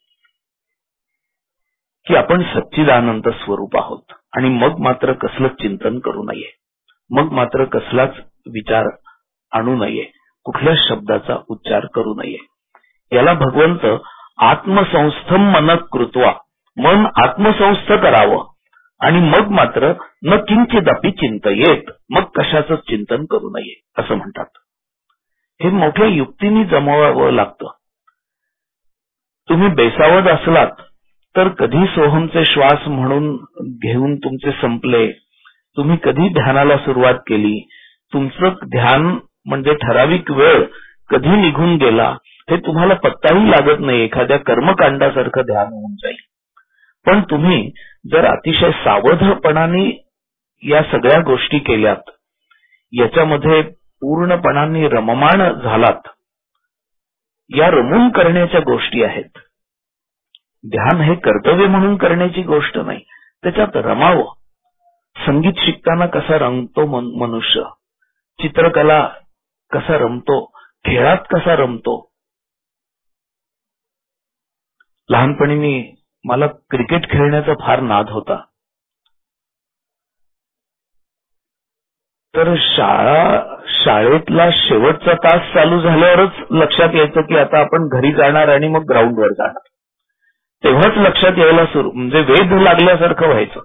की आपण सच्चिदानंद स्वरूप आहोत. आणि मग मात्र कसलंच चिंतन करू नये, मग मात्र कसलाच विचार आणू नये, कुठल्याच शब्दाचा उच्चार करू नये. याला भगवंत आत्मसंस्थम मन कृत्वा, मन आत्मसंस्थ करावं आणि मग मात्र न किंचिदपि चिंतयेत, मग कशाचं चिंतन करू नये असं म्हणतात. हे मोठ्या युक्तीने जमवावं लागतं. तुम्ही बेसावध असलात तर कधी सोहमचे श्वास म्हणून घेऊन तुमचे संपले, तुम्ही कधी ध्यानाला सुरुवात केली, तुमचं ध्यान म्हणजे ठराविक वेळ कधी निघून गेला हे तुम्हाला पत्ताही लागत नाही. एखाद्या कर्मकांडासारखं ध्यान होऊन जाईल. पण तुम्ही जर अतिशय सावधपणाने या सगळ्या गोष्टी केल्यात, याच्यामध्ये पूर्णपणाने रममाण झालात, या रमून करण्याच्या गोष्टी आहेत. ध्यान हे कर्तव्य म्हणून करण्याची गोष्ट नाही, त्याच्यात रमावं. संगीत शिकताना कसा रमतो मनुष्य, चित्रकला कसा रमतो, खेळात कसा रमतो. लहानपणी मला क्रिकेट खेळण्याचा फार नाद होता. तर शाळा शाळेतला शेवटचा तास चालू झाल्यावरच लक्षात यायचं की आता आपण घरी जाणार आणि मग ग्राउंडवर जाणार. तेव्हाच लक्षात यायला सुरू म्हणजे वेध लागल्यासारखं व्हायचं.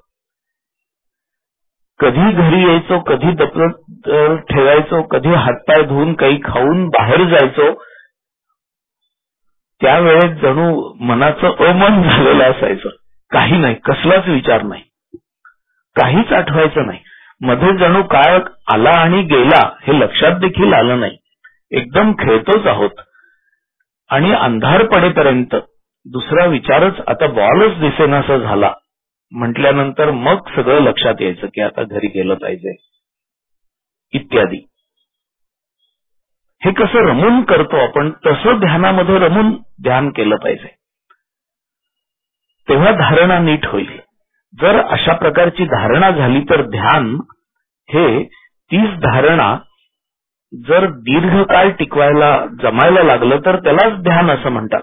कधी घरी यायचो, कधी दप्तर ठेवायचो, कधी हातपाय धुवून काही खाऊन बाहेर जायचो. त्यावेळेस जणू मनाचं अमन झालेलं असायचं. काही नाही, कसलाच विचार नाही, काहीच आठवायचं नाही. मध्ये जणू काळ आला आणि गेला हे लक्षात देखील आलं नाही. एकदम खेळतोच आहोत आणि अंधार पडेपर्यंत दुसरा विचारच आता बॉलच दिसेनासा झाला म्हटल्यानंतर मग सगळं लक्षात यायचं की आता घरी गेलं पाहिजे इत्यादी. हे कसं रमून करतो आपण, तसं ध्यानामध्ये रमून ध्यान केलं पाहिजे. तेव्हा धारणा नीट होईल. जर अशा प्रकारची धारणा झाली तर ध्यान हे तीच धारणा जर दीर्घकाळ टिकवायला जमायला लागलं तर त्यालाच ध्यान असं म्हणतात.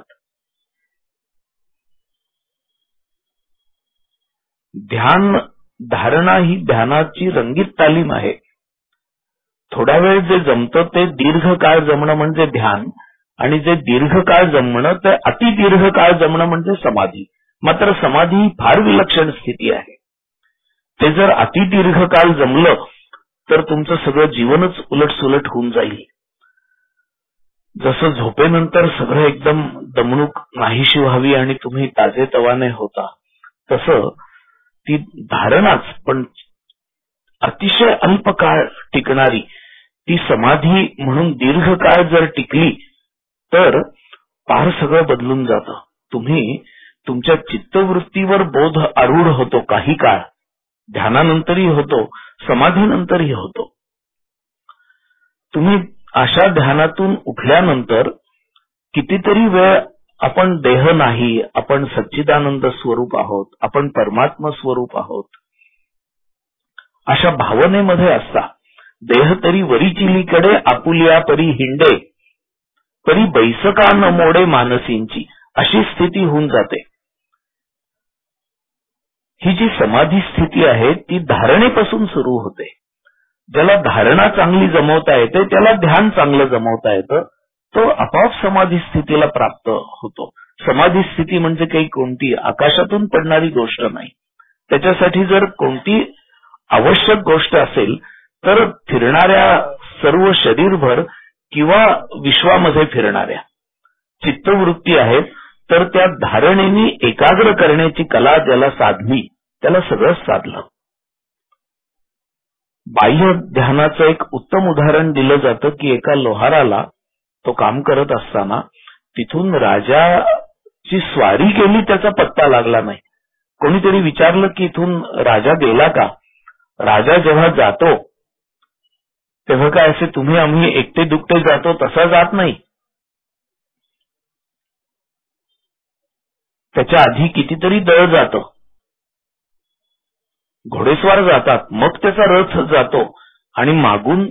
ध्यान धारणा ही ध्यानाची रंगीत तालीम आहे. थोडा वेळ जे जमतं ते दीर्घकाळ जमणं म्हणजे ध्यान आणि जे दीर्घकाळ जमणं, ते अति दीर्घकाळ जमणं म्हणजे समाधी. मात्र समाधी ही फार विलक्षण स्थिती आहे. ते जर अति दीर्घकाळ जमलं तर तुमचं सगळं जीवनच उलटसुलट होऊन जाईल. जसं झोपेनंतर सगळं एकदम दमणूक नाहीशी व्हावी आणि तुम्ही ताजेतवाने होता, तसं ती धारणाच पण अतिशय अल्प काळ टिकणारी ती समाधी म्हणून दीर्घकाळ जर टिकली तर फार सगळं बदलून जातं. तुम्ही तुमच्या चित्तवृत्तीवर बोध आरूढ होतो. काही काळ ध्यानानंतरही होतो, समाधीनंतरही होतो. तुम्ही अशा ध्यानातून उठल्यानंतर कितीतरी वेळ आपण देह नाही, आपण सच्चिदानंद स्वरूप आहोत, आपण परमात्मा स्वरूप आहोत, अशा भावनेमध्ये असता. देह तरी वरी चिलीकडे आपुलिया परी हिंडे, परी बैसका न मोडे मानसींची, अशी स्थिती होऊन जाते. ही जी समाधी स्थिती आहे ती धारणेपासून सुरू होते. ज्याला धारणा चांगली जमवता येते त्याला ध्यान चांगलं जमवता येतं, तो आपोआप समाधी स्थितीला प्राप्त होतो. समाधी स्थिती म्हणजे काही कोणती आकाशातून पडणारी गोष्ट नाही. त्याच्यासाठी जर कोणती आवश्यक गोष्ट असेल तर फिरणाऱ्या सर्व शरीरभर किंवा विश्वामध्ये फिरणाऱ्या चित्तवृत्ती आहेत, तर त्या धारणेने एकाग्र करण्याची कला ज्याला साधली त्याला सगळंच साधलं. बाह्य ध्यानाचं एक उत्तम उदाहरण दिलं जातं की एका लोहाराला तो काम करत असताना तिथून राजाची स्वारी गेली त्याचा पत्ता लागला नाही. कोणीतरी विचारलं की इथून राजा गेला का? राजा जेव्हा जातो तेव्हा काय असे तुम्ही आम्ही एकटे दुकटे जातो तसा जात नाही. त्याच्या आधी कितीतरी दळ जातं, घोडेस्वार जातात, मग त्याचा रथ जातो आणि मागून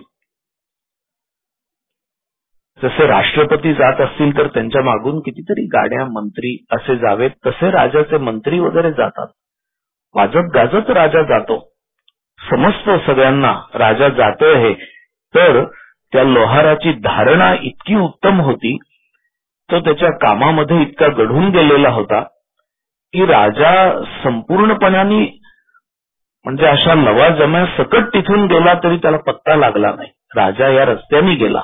जसे राष्ट्रपती जात असतील तर त्यांच्या मागून कितीतरी गाड्या मंत्री असे जावेत, तसे राजाचे मंत्री वगैरे जातात. वाजत गाजत राजा जातो, समजतं सगळ्यांना राजा जातोय हे. तर त्या लोहाराची धारणा इतकी उत्तम होती, तो त्याच्या कामामध्ये इतका गढून गेलेला होता की राजा संपूर्णपणाने म्हणजे अशा लवाजम्या सकट तिथून गेला तरी त्याला पत्ता लागला नाही. राजा या रस्त्याने गेला.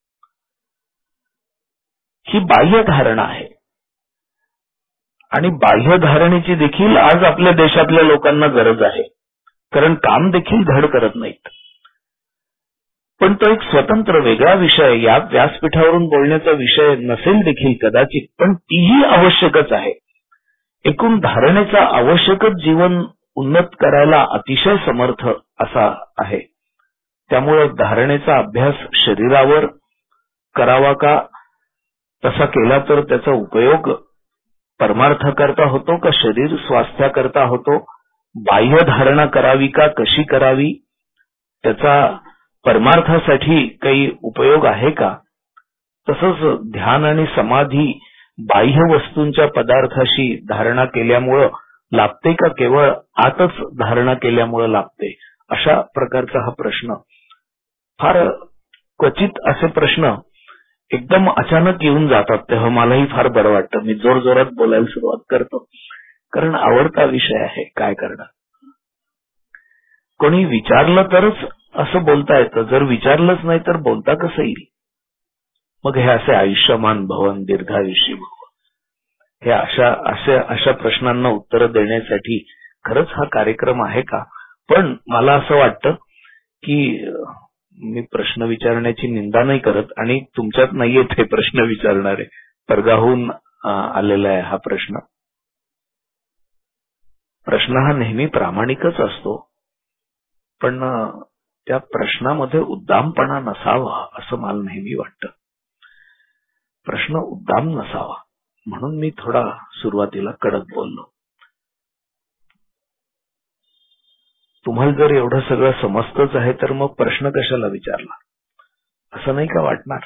ही बाह्य धारणा आहे आणि बाह्य धारणेची देखील आज आपल्या देशातल्या लोकांना गरज आहे, कारण काम देखील धड करत नाहीत. पण तो एक स्वतंत्र वेगळा विषय, या व्यासपीठावरून बोलण्याचा विषय नसेल देखील कदाचित, पण तीही आवश्यकच आहे. एकूण धारणेचा आवश्यकच जीवन उन्नत करायला अतिशय समर्थ असा आहे. त्यामुळे धारणेचा अभ्यास शरीरावर करावा का, तसा केला तर त्याचा उपयोग परमार्थाकरता होतो का शरीर स्वास्थ्याकरता होतो, बाह्य धारणा करावी का कशी करावी, त्याचा परमार्थासाठी काही उपयोग आहे का. तसंच ध्यान आणि समाधी बाह्य वस्तूंच्या पदार्थाशी धारणा केल्यामुळं लाभते का केवळ आतच धारणा केल्यामुळं लाभते, अशा प्रकारचा हा प्रश्न. फार क्वचित असे प्रश्न एकदम अचानक येऊन जातात, तेव्हा मलाही फार बरं वाटतं. मी जोर जोरात बोलायला सुरुवात करतो, कारण आवडता विषय आहे. काय करणार, कोणी विचारलं तरच असं बोलता येतं, जर विचारलंच नाही तर बोलता कसं येईल. मग हे असे आयुष्यमान भवन दीर्घायुषी भव, हे अशा अशा अशा प्रश्नांना उत्तर देण्यासाठी खरंच हा कार्यक्रम आहे का. पण मला असं वाटतं की मी प्रश्न विचारण्याची निंदा नाही करत आणि तुमच्यात नाहीयेत हे प्रश्न विचारणारे, परगाहून आलेला आहे हा प्रश्न. प्रश्न हा नेहमी प्रामाणिकच असतो, पण त्या प्रश्नामध्ये उद्दामपणा नसावा असं मला नेहमी वाटतं. प्रश्न उद्दाम नसावा म्हणून मी थोडा सुरुवातीला कडक बोललो. तुम्हाला जर एवढं सगळं समजतच आहे तर मग प्रश्न कशाला विचारला असं नाही का वाटणार.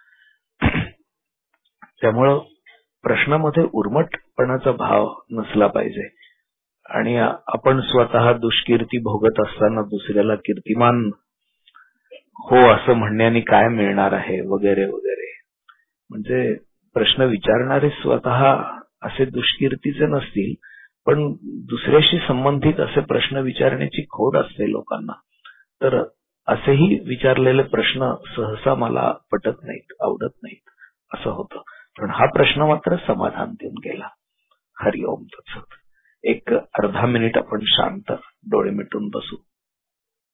त्यामुळं प्रश्नामध्ये उर्मटपणाचा भाव नसला पाहिजे आणि आपण स्वतः दुष्कीर्ती भोगत असताना दुसऱ्याला कीर्तिमान हो असं म्हणण्याने काय मिळणार आहे वगैरे वगैरे. म्हणजे प्रश्न विचारणारे स्वतः असे दुष्कीर्तीचे नसतील, पण दुसऱ्याशी संबंधित असे प्रश्न विचारण्याची खोड असते लोकांना. तर असेही विचारलेले प्रश्न सहसा मला पटत नाहीत, आवडत नाहीत असं होतं. पण हा प्रश्न मात्र समाधान देऊन गेला. हरिओम तत्सत. एक अर्धा मिनिट आपण शांत डोळे मिटून बसू.